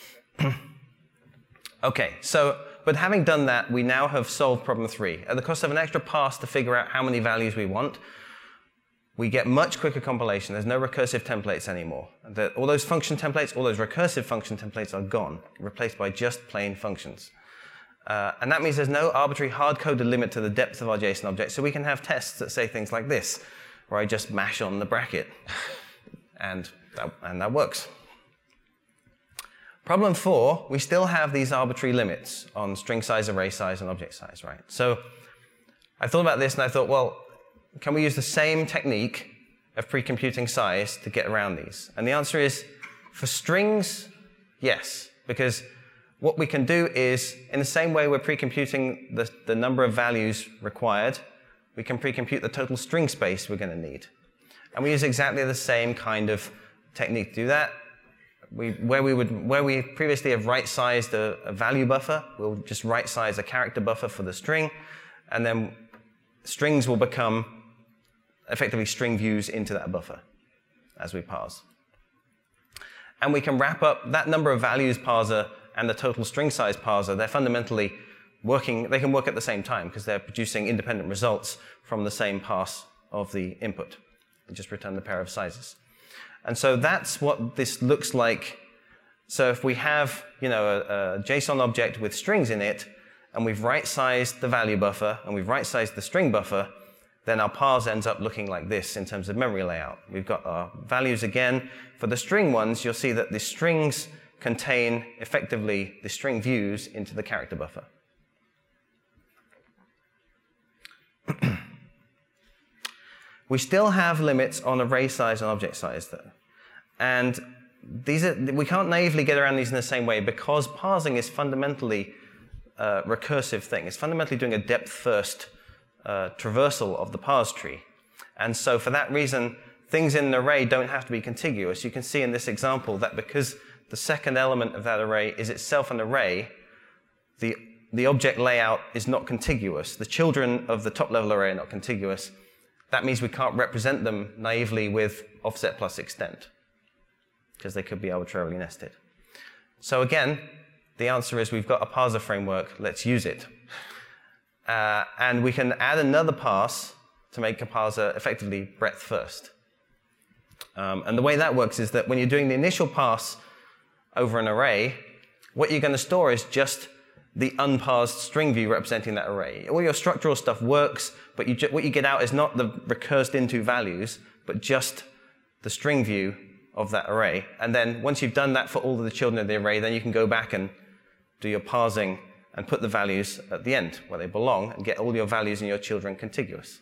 Okay, so, but having done that, we now have solved problem three. At the cost of an extra pass to figure out how many values we want, we get much quicker compilation. There's no recursive templates anymore. The, all those function templates, all those recursive function templates are gone, replaced by just plain functions. Uh, and that means there's no arbitrary hard-coded limit to the depth of our JSON object, so we can have tests that say things like this, where I just mash on the bracket, and that, and that works. Problem four, we still have these arbitrary limits on string size, array size, and object size, right? So I thought about this, and I thought, well, can we use the same technique of pre-computing size to get around these? And the answer is, for strings, yes, because what we can do is, in the same way we're pre-computing the, the number of values required, we can pre-compute the total string space we're going to need. And we use exactly the same kind of technique to do that. We, where, we would, where we previously have right-sized a, a value buffer, we'll just right-size a character buffer for the string, and then strings will become effectively string views into that buffer as we parse. And we can wrap up that number of values parser and the total string size parser. They're fundamentally working, they can work at the same time because they're producing independent results from the same pass of the input. They just return the pair of sizes. And so that's what this looks like. So if we have, you know, a, a JSON object with strings in it, and we've right-sized the value buffer, and we've right-sized the string buffer, then our parse ends up looking like this in terms of memory layout. We've got our values again. For the string ones, you'll see that the strings contain, effectively, the string views into the character buffer. We still have limits on array size and object size, though. And these are, we can't naively get around these in the same way because parsing is fundamentally a recursive thing. It's fundamentally doing a depth-first uh, traversal of the parse tree. And so for that reason, things in an array don't have to be contiguous. You can see in this example that because the second element of that array is itself an array, the, the object layout is not contiguous. The children of the top-level array are not contiguous. That means we can't represent them naively with offset plus extent. because they could be arbitrarily nested. So again, the answer is we've got a parser framework, let's use it. Uh, and we can add another pass to make a parser effectively breadth first. Um, and the way that works is that when you're doing the initial pass over an array, what you're going to store is just the unparsed string view representing that array. All your structural stuff works, but you ju- what you get out is not the recursed into values, but just the string view of that array. And then once you've done that for all of the children of the array, then you can go back and do your parsing and put the values at the end where they belong and get all your values and your children contiguous.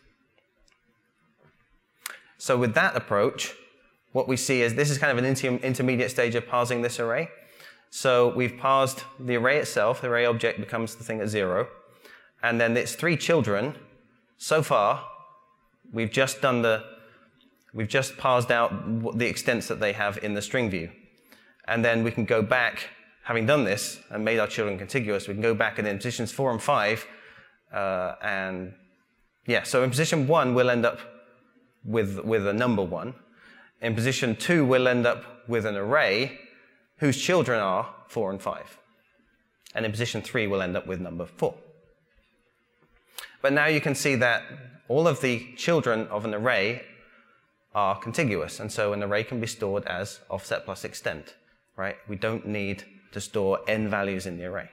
So with that approach, what we see is this is kind of an inter- intermediate stage of parsing this array. So we've parsed the array itself, the array object becomes the thing at zero, and then its three children. So far, we've just done the, we've just parsed out the extents that they have in the string view. And then we can go back, having done this and made our children contiguous, we can go back and in positions four and five, uh, and yeah, so in position one, we'll end up with, with a number one. In position two, we'll end up with an array whose children are four and five. And in position three, we'll end up with number four. But now you can see that all of the children of an array are contiguous, and so an array can be stored as offset plus extent, right? We don't need to store n values in the array.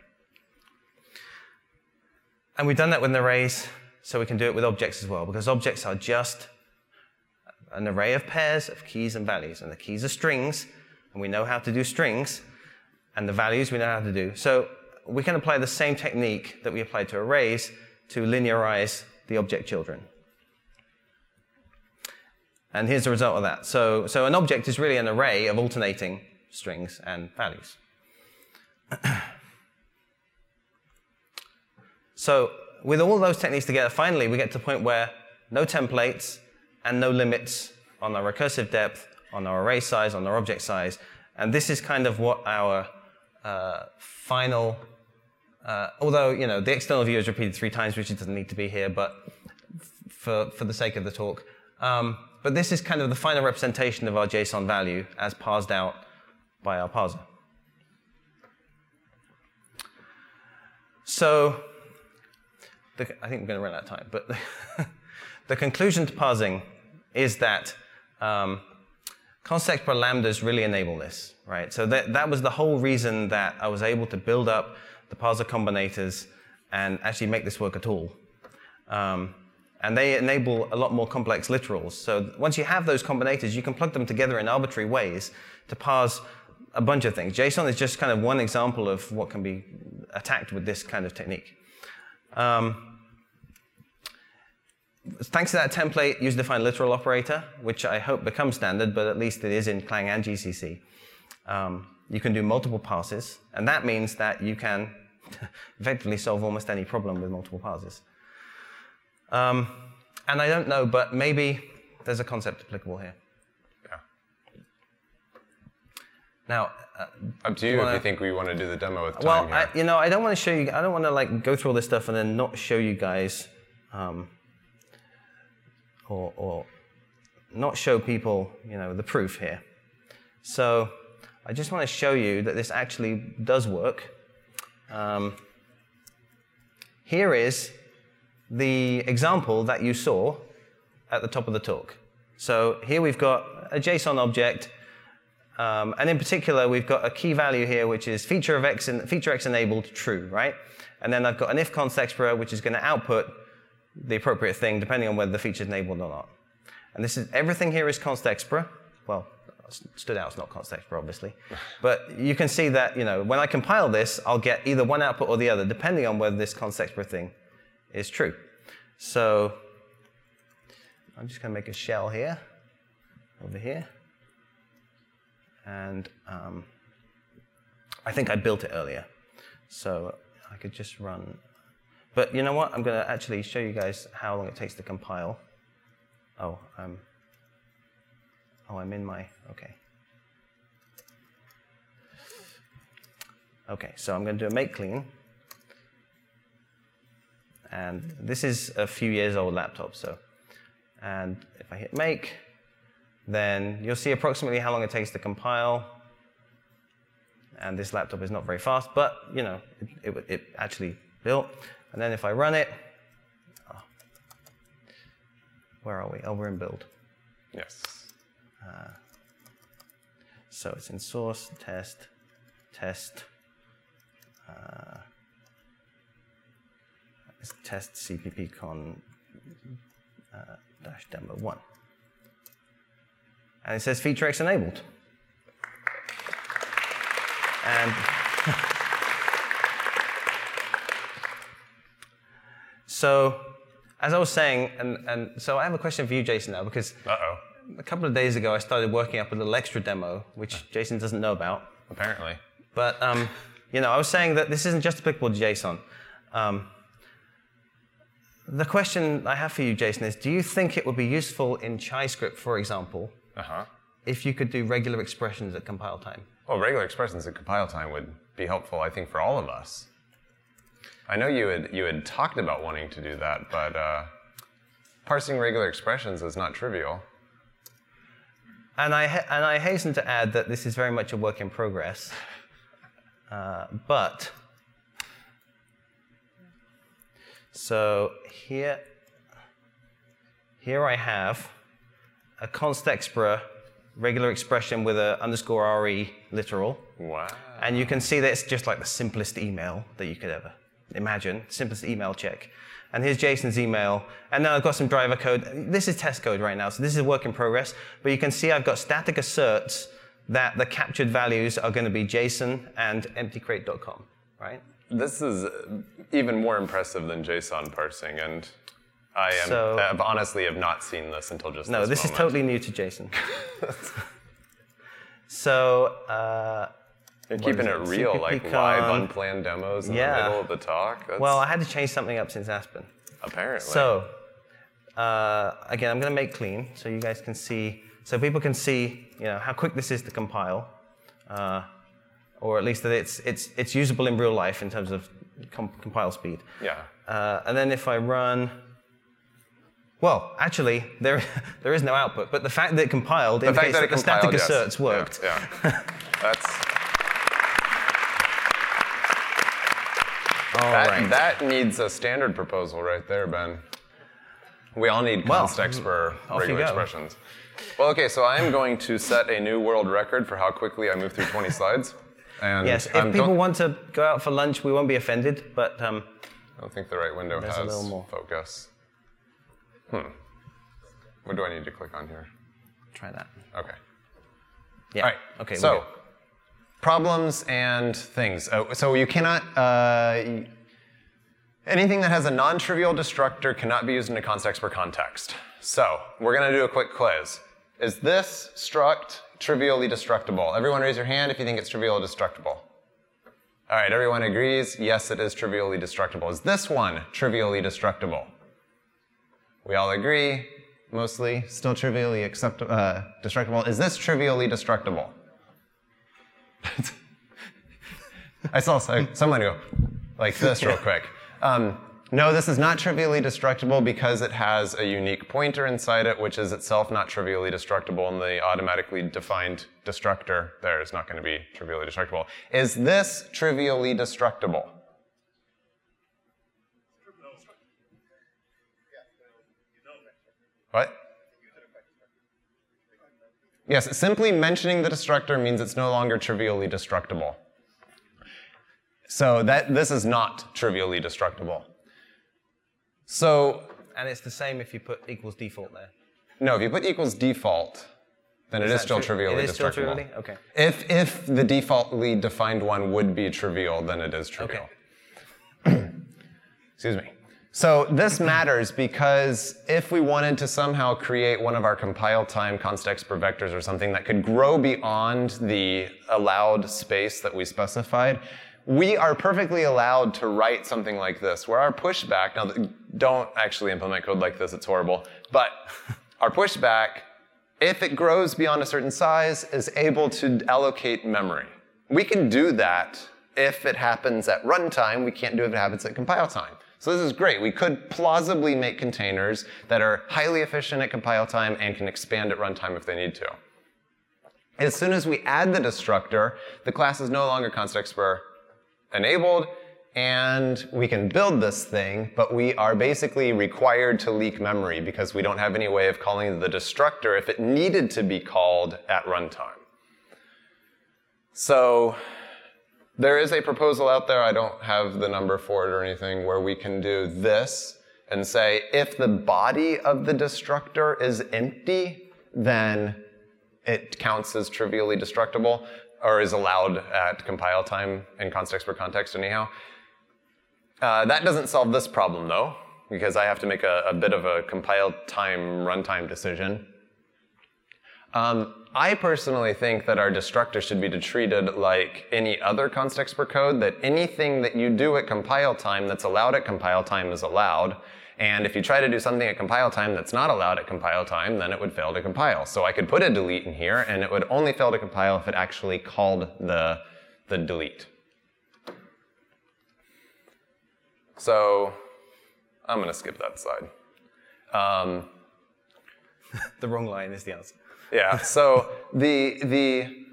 And we've done that with arrays, so we can do it with objects as well, because objects are just an array of pairs of keys and values, and the keys are strings, and we know how to do strings, and the values we know how to do. So we can apply the same technique that we applied to arrays to linearize the object children. And here's the result of that. So, so an object is really an array of alternating strings and values. So with all those techniques together, finally we get to the point where no templates and no limits on our recursive depth, on our array size, on our object size. And this is kind of what our uh, final, uh, although you know the external view is repeated three times, which it doesn't need to be here, but for, for the sake of the talk. Um, but this is kind of the final representation of our JSON value as parsed out by our parser. So, the, I think we're going to run out of time, but the conclusion to parsing is that um, context per lambdas really enable this, right? So that, that was the whole reason that I was able to build up the parser combinators and actually make this work at all. Um, and they enable a lot more complex literals. So once you have those combinators, you can plug them together in arbitrary ways to parse a bunch of things. JSON is just kind of one example of what can be attacked with this kind of technique. Um, thanks to that template, user-defined literal operator, which I hope becomes standard, but at least it is in Clang and G C C. Um, you can do multiple parses, and that means that you can effectively solve almost any problem with multiple parses. Um, and I don't know, but maybe there's a concept applicable here. Yeah. Now, uh, up to you, you wanna, if you think we want to do the demo with time well, here. I, you know, I don't want to show you. I don't want to like go through all this stuff and then not show you guys, um, or, or not show people, you know, the proof here. So I just want to show you that this actually does work. Um, here is the example that you saw at the top of the talk. So here we've got a JSON object, um, and in particular we've got a key value here which is feature of x and feature x enabled true, right? And then I've got an if const expr which is going to output the appropriate thing depending on whether the feature is enabled or not. And this is everything here is const expr. Well, stood out, it's not const expr obviously, but you can see that you know when I compile this, I'll get either one output or the other depending on whether this const expr thing is true. So I'm just going to make a shell here, over here, and um, I think I built it earlier, so I could just run. But you know what? I'm going to actually show you guys how long it takes to compile. Oh, um, oh, I'm in my okay. Okay, so I'm going to do a make clean. And this is a few years old laptop, so, and if I hit make, then you'll see approximately how long it takes to compile. And this laptop is not very fast, but you know, it, it, it actually built. And then if I run it, oh, where are we? Oh, we're in build. Yes. Uh, so it's in source, test, test. Uh, it's test cppcon uh, dash demo one. And it says feature X enabled. And so, as I was saying, and, and so I have a question for you, Jason, now, because Uh-oh. a couple of days ago I started working up a little extra demo, which Jason doesn't know about. Apparently. But um, you know, I was saying that this isn't just applicable to JSON. Um, the question I have for you, Jason, is: do you think it would be useful in ChaiScript, for example, Uh-huh. if you could do regular expressions at compile time? Well, regular expressions at compile time would be helpful, I think, for all of us. I know you had you had talked about wanting to do that, but uh, parsing regular expressions is not trivial. And I ha- and I hasten to add that this is very much a work in progress. Uh, but so here here I have a const expr regular expression with a underscore re literal. Wow. And you can see that it's just like the simplest email that you could ever imagine, simplest email check. And here's Jason's email. And now I've got some driver code. This is test code right now, so this is a work in progress. But you can see I've got static asserts that the captured values are going to be JSON and empty crate dot com, right? This is even more impressive than JSON parsing, and I am So- have honestly have not seen this until just No, this this is moment. totally new to Jason. So, uh, You're what keeping is it it? real, like live CppCon. unplanned demos in Yeah. the middle of the talk. That's well, I had to change something up since Aspen. apparently. So, uh, again, I'm going to make clean so you guys can see, so people can see, you know, how quick this is to compile, uh, or at least that it's it's it's usable in real life in terms of com- compile speed. yeah. Uh, and then if I run, well, actually, there there is no output, but the fact that it compiled The fact indicates that that, it the compiled, static yes. asserts Yeah, worked. Yeah. That's All that, right. that needs a standard proposal right there, Ben. We all need Well, const expr off you regular go. expressions. Well, okay, so I am going to set a new world record for how quickly I move through twenty slides. And Yes, if I'm people don't- want to go out for lunch, we won't be offended, but um, I don't think the right window There's a has little more. focus. Hmm. What do I need to click on here? try that. Okay. Yeah. All right. Okay. we're So, good. problems and things. Uh, so you cannot. Uh, anything that has a non-trivial destructor cannot be used in a const expr context. So we're going to do a quick quiz. Is this struct trivially destructible? Everyone raise your hand if you think it's trivially destructible. All right, everyone agrees. Yes, it is trivially destructible. Is this one trivially destructible? We all agree. Mostly still trivially accept, uh, destructible. Is this trivially destructible? I saw someone go like this real quick. Um, no, this is not trivially destructible because it has a unique pointer inside it, which is itself not trivially destructible, and the automatically defined destructor there is not going to be trivially destructible. Is this trivially destructible? What? Yes, simply mentioning the destructor means it's no longer trivially destructible. So that this is not trivially destructible. So And it's the same if you put equals default there. no, if you put equals default, then it is that still tri- trivially It is still destructible. trivially? Okay. If if the defaultly defined one would be trivial, then it is trivial. Excuse me. So this matters because if we wanted to somehow create one of our compile time const expr vectors or something that could grow beyond the allowed space that we specified, we are perfectly allowed to write something like this, where our pushback, now don't actually implement code like this, it's horrible, but our pushback, if it grows beyond a certain size, is able to allocate memory. We can do that if it happens at runtime. We can't do it if it happens at compile time. So this is great. We could plausibly make containers that are highly efficient at compile time and can expand at runtime if they need to. As soon as we add the destructor, the class is no longer constexpr enabled, and we can build this thing, but we are basically required to leak memory because we don't have any way of calling the destructor if it needed to be called at runtime. So there is a proposal out there, I don't have the number for it or anything, where we can do this and say if the body of the destructor is empty, then it counts as trivially destructible, or is allowed at compile time in constexpr context anyhow. Uh, that doesn't solve this problem though, because I have to make a, a bit of a compile time runtime decision. Um, I personally think that our destructor should be treated like any other constexpr code, that anything that you do at compile time that's allowed at compile time is allowed. And if you try to do something at compile time that's not allowed at compile time, then it would fail to compile. So I could put a delete in here, and it would only fail to compile if it actually called the, the delete. So I'm going to skip that slide. Um, The wrong line is the answer. Yeah, so the, the,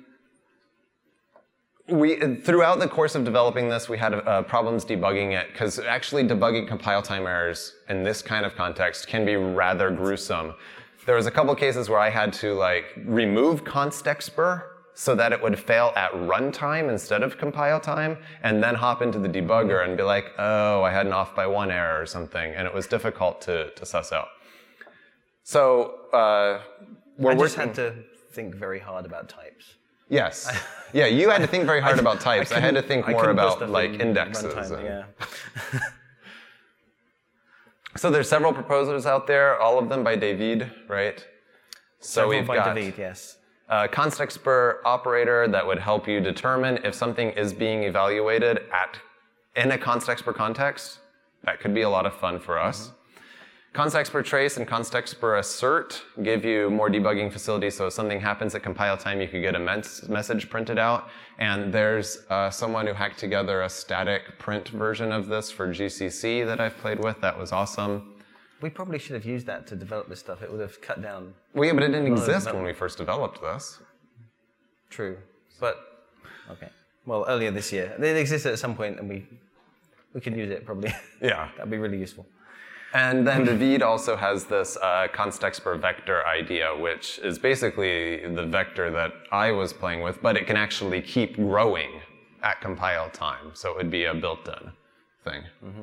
we, throughout the course of developing this, we had uh, problems debugging it, because actually debugging compile time errors in this kind of context can be rather gruesome. There was a couple cases where I had to like remove constexpr so that it would fail at runtime instead of compile time, and then hop into the debugger and be like, oh, I had an off by one error or something, and it was difficult to, to suss out. So uh, we're I just working. had to think very hard about types. Yes. Yeah, you had to think very hard I- about types. I, I had to think I more couldn't put about stuff like in indexes. runtime, and- yeah. So there's several proposals out there, all of them by David, right? So Several we've by got David, yes. a constexpr operator that would help you determine if something is being evaluated at in a constexpr context. That could be a lot of fun for us. Mm-hmm. Constexpr trace and constexpr assert give you more debugging facility, so if something happens at compile time, you could get a mes- message printed out. And there's uh, someone who hacked together a static print version of this for G C C that I've played with. That was awesome. We probably should have used that to develop this stuff. It would have cut down. Well, yeah, but it didn't Well, exist no. when we first developed this. True. But, okay. Well, earlier this year. It existed at some point, and we we could use it probably. Yeah. That'd be really useful. And then David also has this uh, constexpr vector idea, which is basically the vector that I was playing with, but it can actually keep growing at compile time. So it would be a built-in thing. Mm-hmm.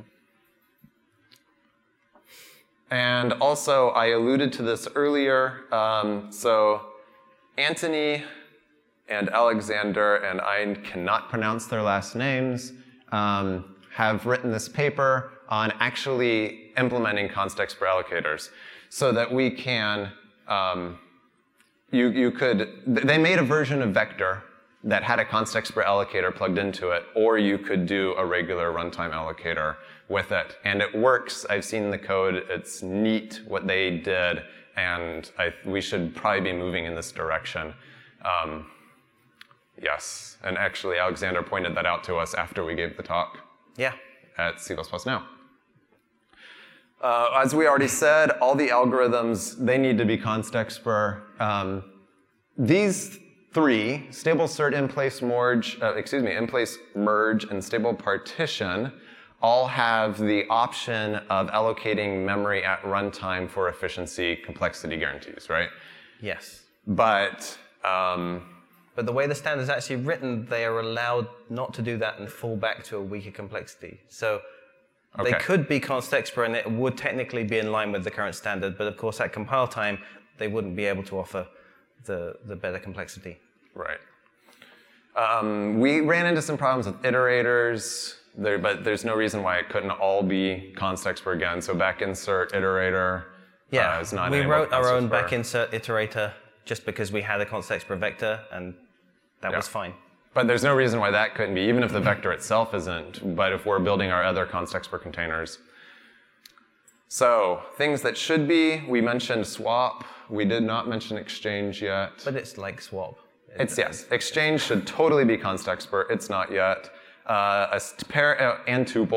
And also, I alluded to this earlier. Um, so Anthony and Alexander, and I cannot pronounce their last names, um, have written this paper on actually implementing constexpr allocators so that we can, um, you, you could, they made a version of Vector that had a constexpr allocator plugged into it, or you could do a regular runtime allocator with it. And it works. I've seen the code. It's neat what they did, and I, we should probably be moving in this direction. Um, yes, and actually Alexander pointed that out to us after we gave the talk. Yeah. At C plus plus Now. Uh, as we already said, all the algorithms, they need to be constexpr. Um, these three, stable cert, in-place merge, uh, excuse me, in-place merge, and stable partition, all have the option of allocating memory at runtime for efficiency complexity guarantees, right? Yes. But um, But the way the standard is actually written, they are allowed not to do that and fall back to a weaker complexity. So they Okay. could be constexpr, and it would technically be in line with the current standard. But of course, at compile time, they wouldn't be able to offer the, the better complexity. Right. Um, we ran into some problems with iterators, there, but there's no reason why it couldn't all be constexpr again. So back insert iterator Yeah, uh, is not we enabled wrote our own constexpr. back insert iterator just because we had a constexpr vector, and that Yeah. was fine. But there's no reason why that couldn't be, even if the vector itself isn't, but if we're building our other constexpr containers. So, things that should be, we mentioned swap. We did not mention exchange yet. But it's like swap. It's, yes, exchange should totally be constexpr. It's not yet. Uh, a st- pair uh, and tuple,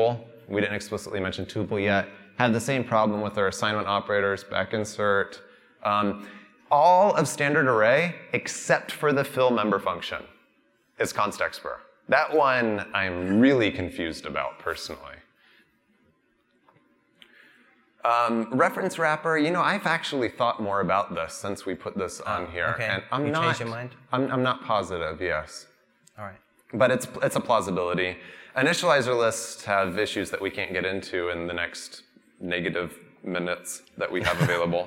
we didn't explicitly mention tuple yet, had the same problem with our assignment operators, back insert. Um, all of standard array, except for the fill member function, is constexpr. That one I'm really confused about personally. Um, reference wrapper, you know, I've actually thought more about this since we put this on Oh, here. okay. And I'm You not, changed your mind? I'm, I'm not positive, yes. All right. But it's, it's a plausibility. Initializer lists have issues that we can't get into in the next negative minutes that we have available.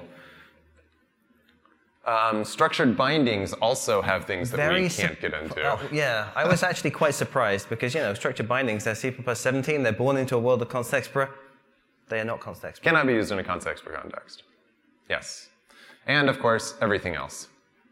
Um, structured bindings also have things that Very we sup- can't get into. Oh, yeah, I was actually quite surprised because, you know, structured bindings, they're C plus plus seventeen, they're born into a world of constexpr. They are not constexpr. Cannot be used in a constexpr context. Yes. And, of course, everything else.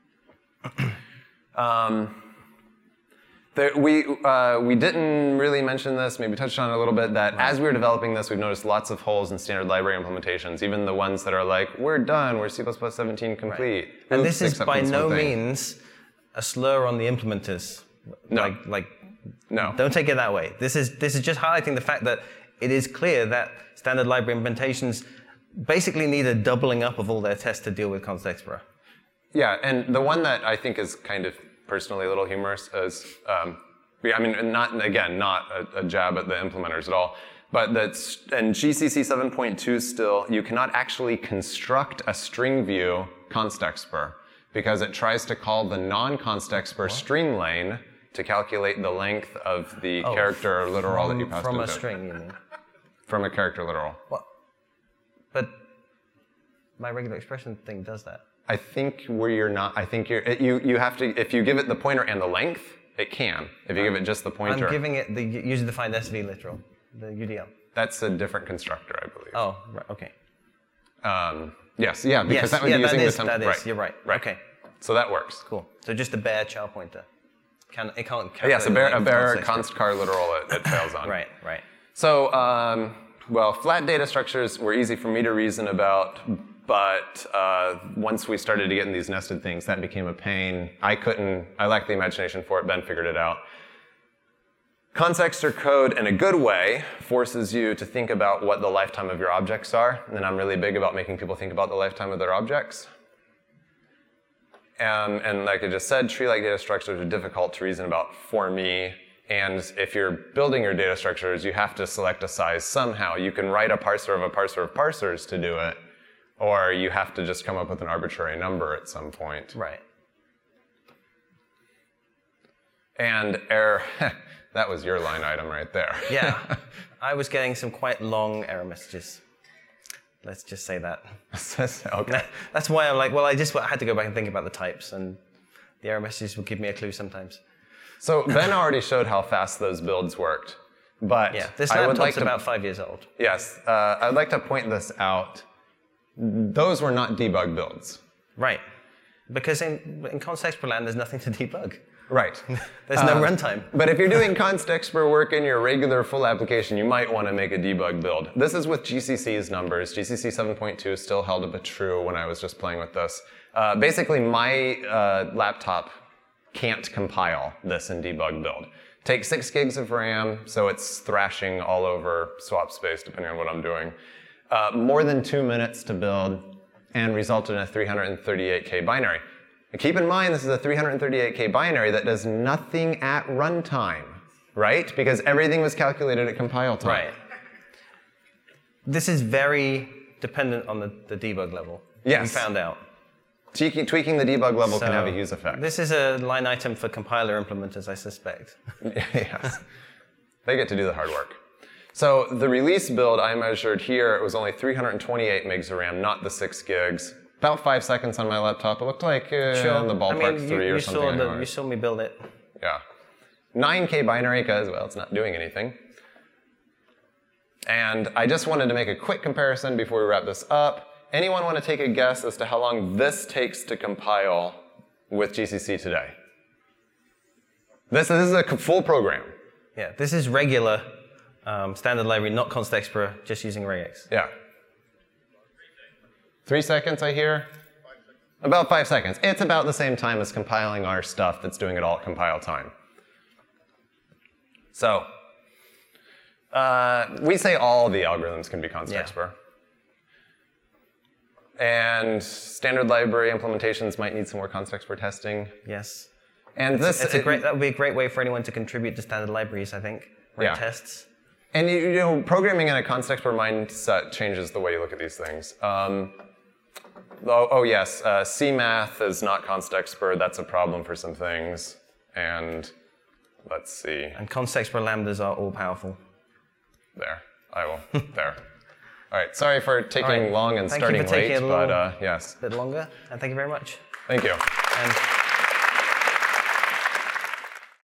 um, there, we, uh, we didn't really mention this, maybe touched on it a little bit, that right. as we were developing this, we've noticed lots of holes in standard library implementations, even the ones that are like, we're done, we're C plus plus seventeen complete. Right. And Oops, this is by no thing. means a slur on the implementers. No. Like, like, no. Don't take it that way. This is, this is just highlighting the fact that it is clear that standard library implementations basically need a doubling up of all their tests to deal with constexpr. Yeah, and the one that I think is kind of personally a little humorous is, um, I mean, not again, not a, a jab at the implementers at all, but that's in G C C seven point two still, you cannot actually construct a string view constexpr because it tries to call the non-constexpr stream lane to calculate the length of the Oh, character literal from, that you passed From a into. string, you mean? From a character literal. What? But my regular expression thing does that. I think where you're not, I think you're, it, you, you have to, if you give it the pointer and the length, it can. If you give it just the pointer. I'm giving it the user-defined S V literal, the U D L. That's a different constructor, I believe. Oh, right, okay. Um, yes, yeah, because Yes, that would yeah, be that using is, the template. that is, right. you're right. Right. Okay, So that works. cool. So just a bare child pointer. Can, it can't Yes, a calculate bare, the a length bare of const car literal it, it fails on. Right, right. So, um, well, flat data structures were easy for me to reason about, but uh, once we started to get in these nested things, that became a pain. I couldn't, I lacked the imagination for it. Ben figured it out. Constexpr code, in a good way, forces you to think about what the lifetime of your objects are, and I'm really big about making people think about the lifetime of their objects. Um, and like I just said, tree-like data structures are difficult to reason about for me. And if you're building your data structures, you have to select a size somehow. You can write a parser of a parser of parsers to do it, or you have to just come up with an arbitrary number at some point. Right. And error, that was your line item right there. Yeah, I was getting some quite long error messages. Let's just say that. Okay. That's why I'm like, well, I just had to go back and think about the types, and the error messages will give me a clue sometimes. So Ben already showed how fast those builds worked, but Yeah, this I would laptop's like to, about five years old. yes, uh, I'd like to point this out. Those were not debug builds. Right, because in, in constexpr land, there's nothing to debug. Right. There's no Uh, runtime. But if you're doing constexpr work in your regular full application, you might want to make a debug build. This is with G C C's numbers. G C C seven point two still held a bit true when I was just playing with this. Uh, basically, my uh, laptop can't compile this in debug build. Takes six gigs of RAM, so it's thrashing all over swap space, depending on what I'm doing. Uh, more than two minutes to build, and resulted in a three hundred thirty-eight K binary. And keep in mind, this is a three hundred thirty-eight K binary that does nothing at runtime, right? Because everything was calculated at compile time. Right. This is very dependent on the, the debug level. Yes. We found out. Tweaking, tweaking the debug level can So, have a huge effect. This is a line item for compiler implementers, I suspect. Yes. They get to do the hard work. So the release build I measured here, it was only three hundred twenty-eight megs of RAM, not the six gigs. About five seconds on my laptop. It looked like uh, in the ballpark I mean, you, three or you something. Saw the, anyway. you saw me build it. Yeah. nine K binary because, well, it's not doing anything. And I just wanted to make a quick comparison before we wrap this up. Anyone want to take a guess as to how long this takes to compile with G C C today? This, this is a full program. Yeah, this is regular um, standard library, not constexpr, just using regex. Yeah. Three seconds, I hear? About five seconds. It's about the same time as compiling our stuff that's doing it all at compile time. So, Uh, we say all the algorithms can be const Yeah. expr. And standard library implementations might need some more const expr testing. Yes. And this It's a it- great. That would be a great way for anyone to contribute to standard libraries. I think. Write Yeah. tests. And you, you know, programming in a const expr mindset changes the way you look at these things. Um, oh, oh yes, uh, C math is not const expr. That's a problem for some things. And let's see. And const expr lambdas are all powerful. There, I will. There. All right. Sorry for taking All right. long and Thank you starting for taking late, a but little uh, yes. bit longer. And thank you very much. Thank you. And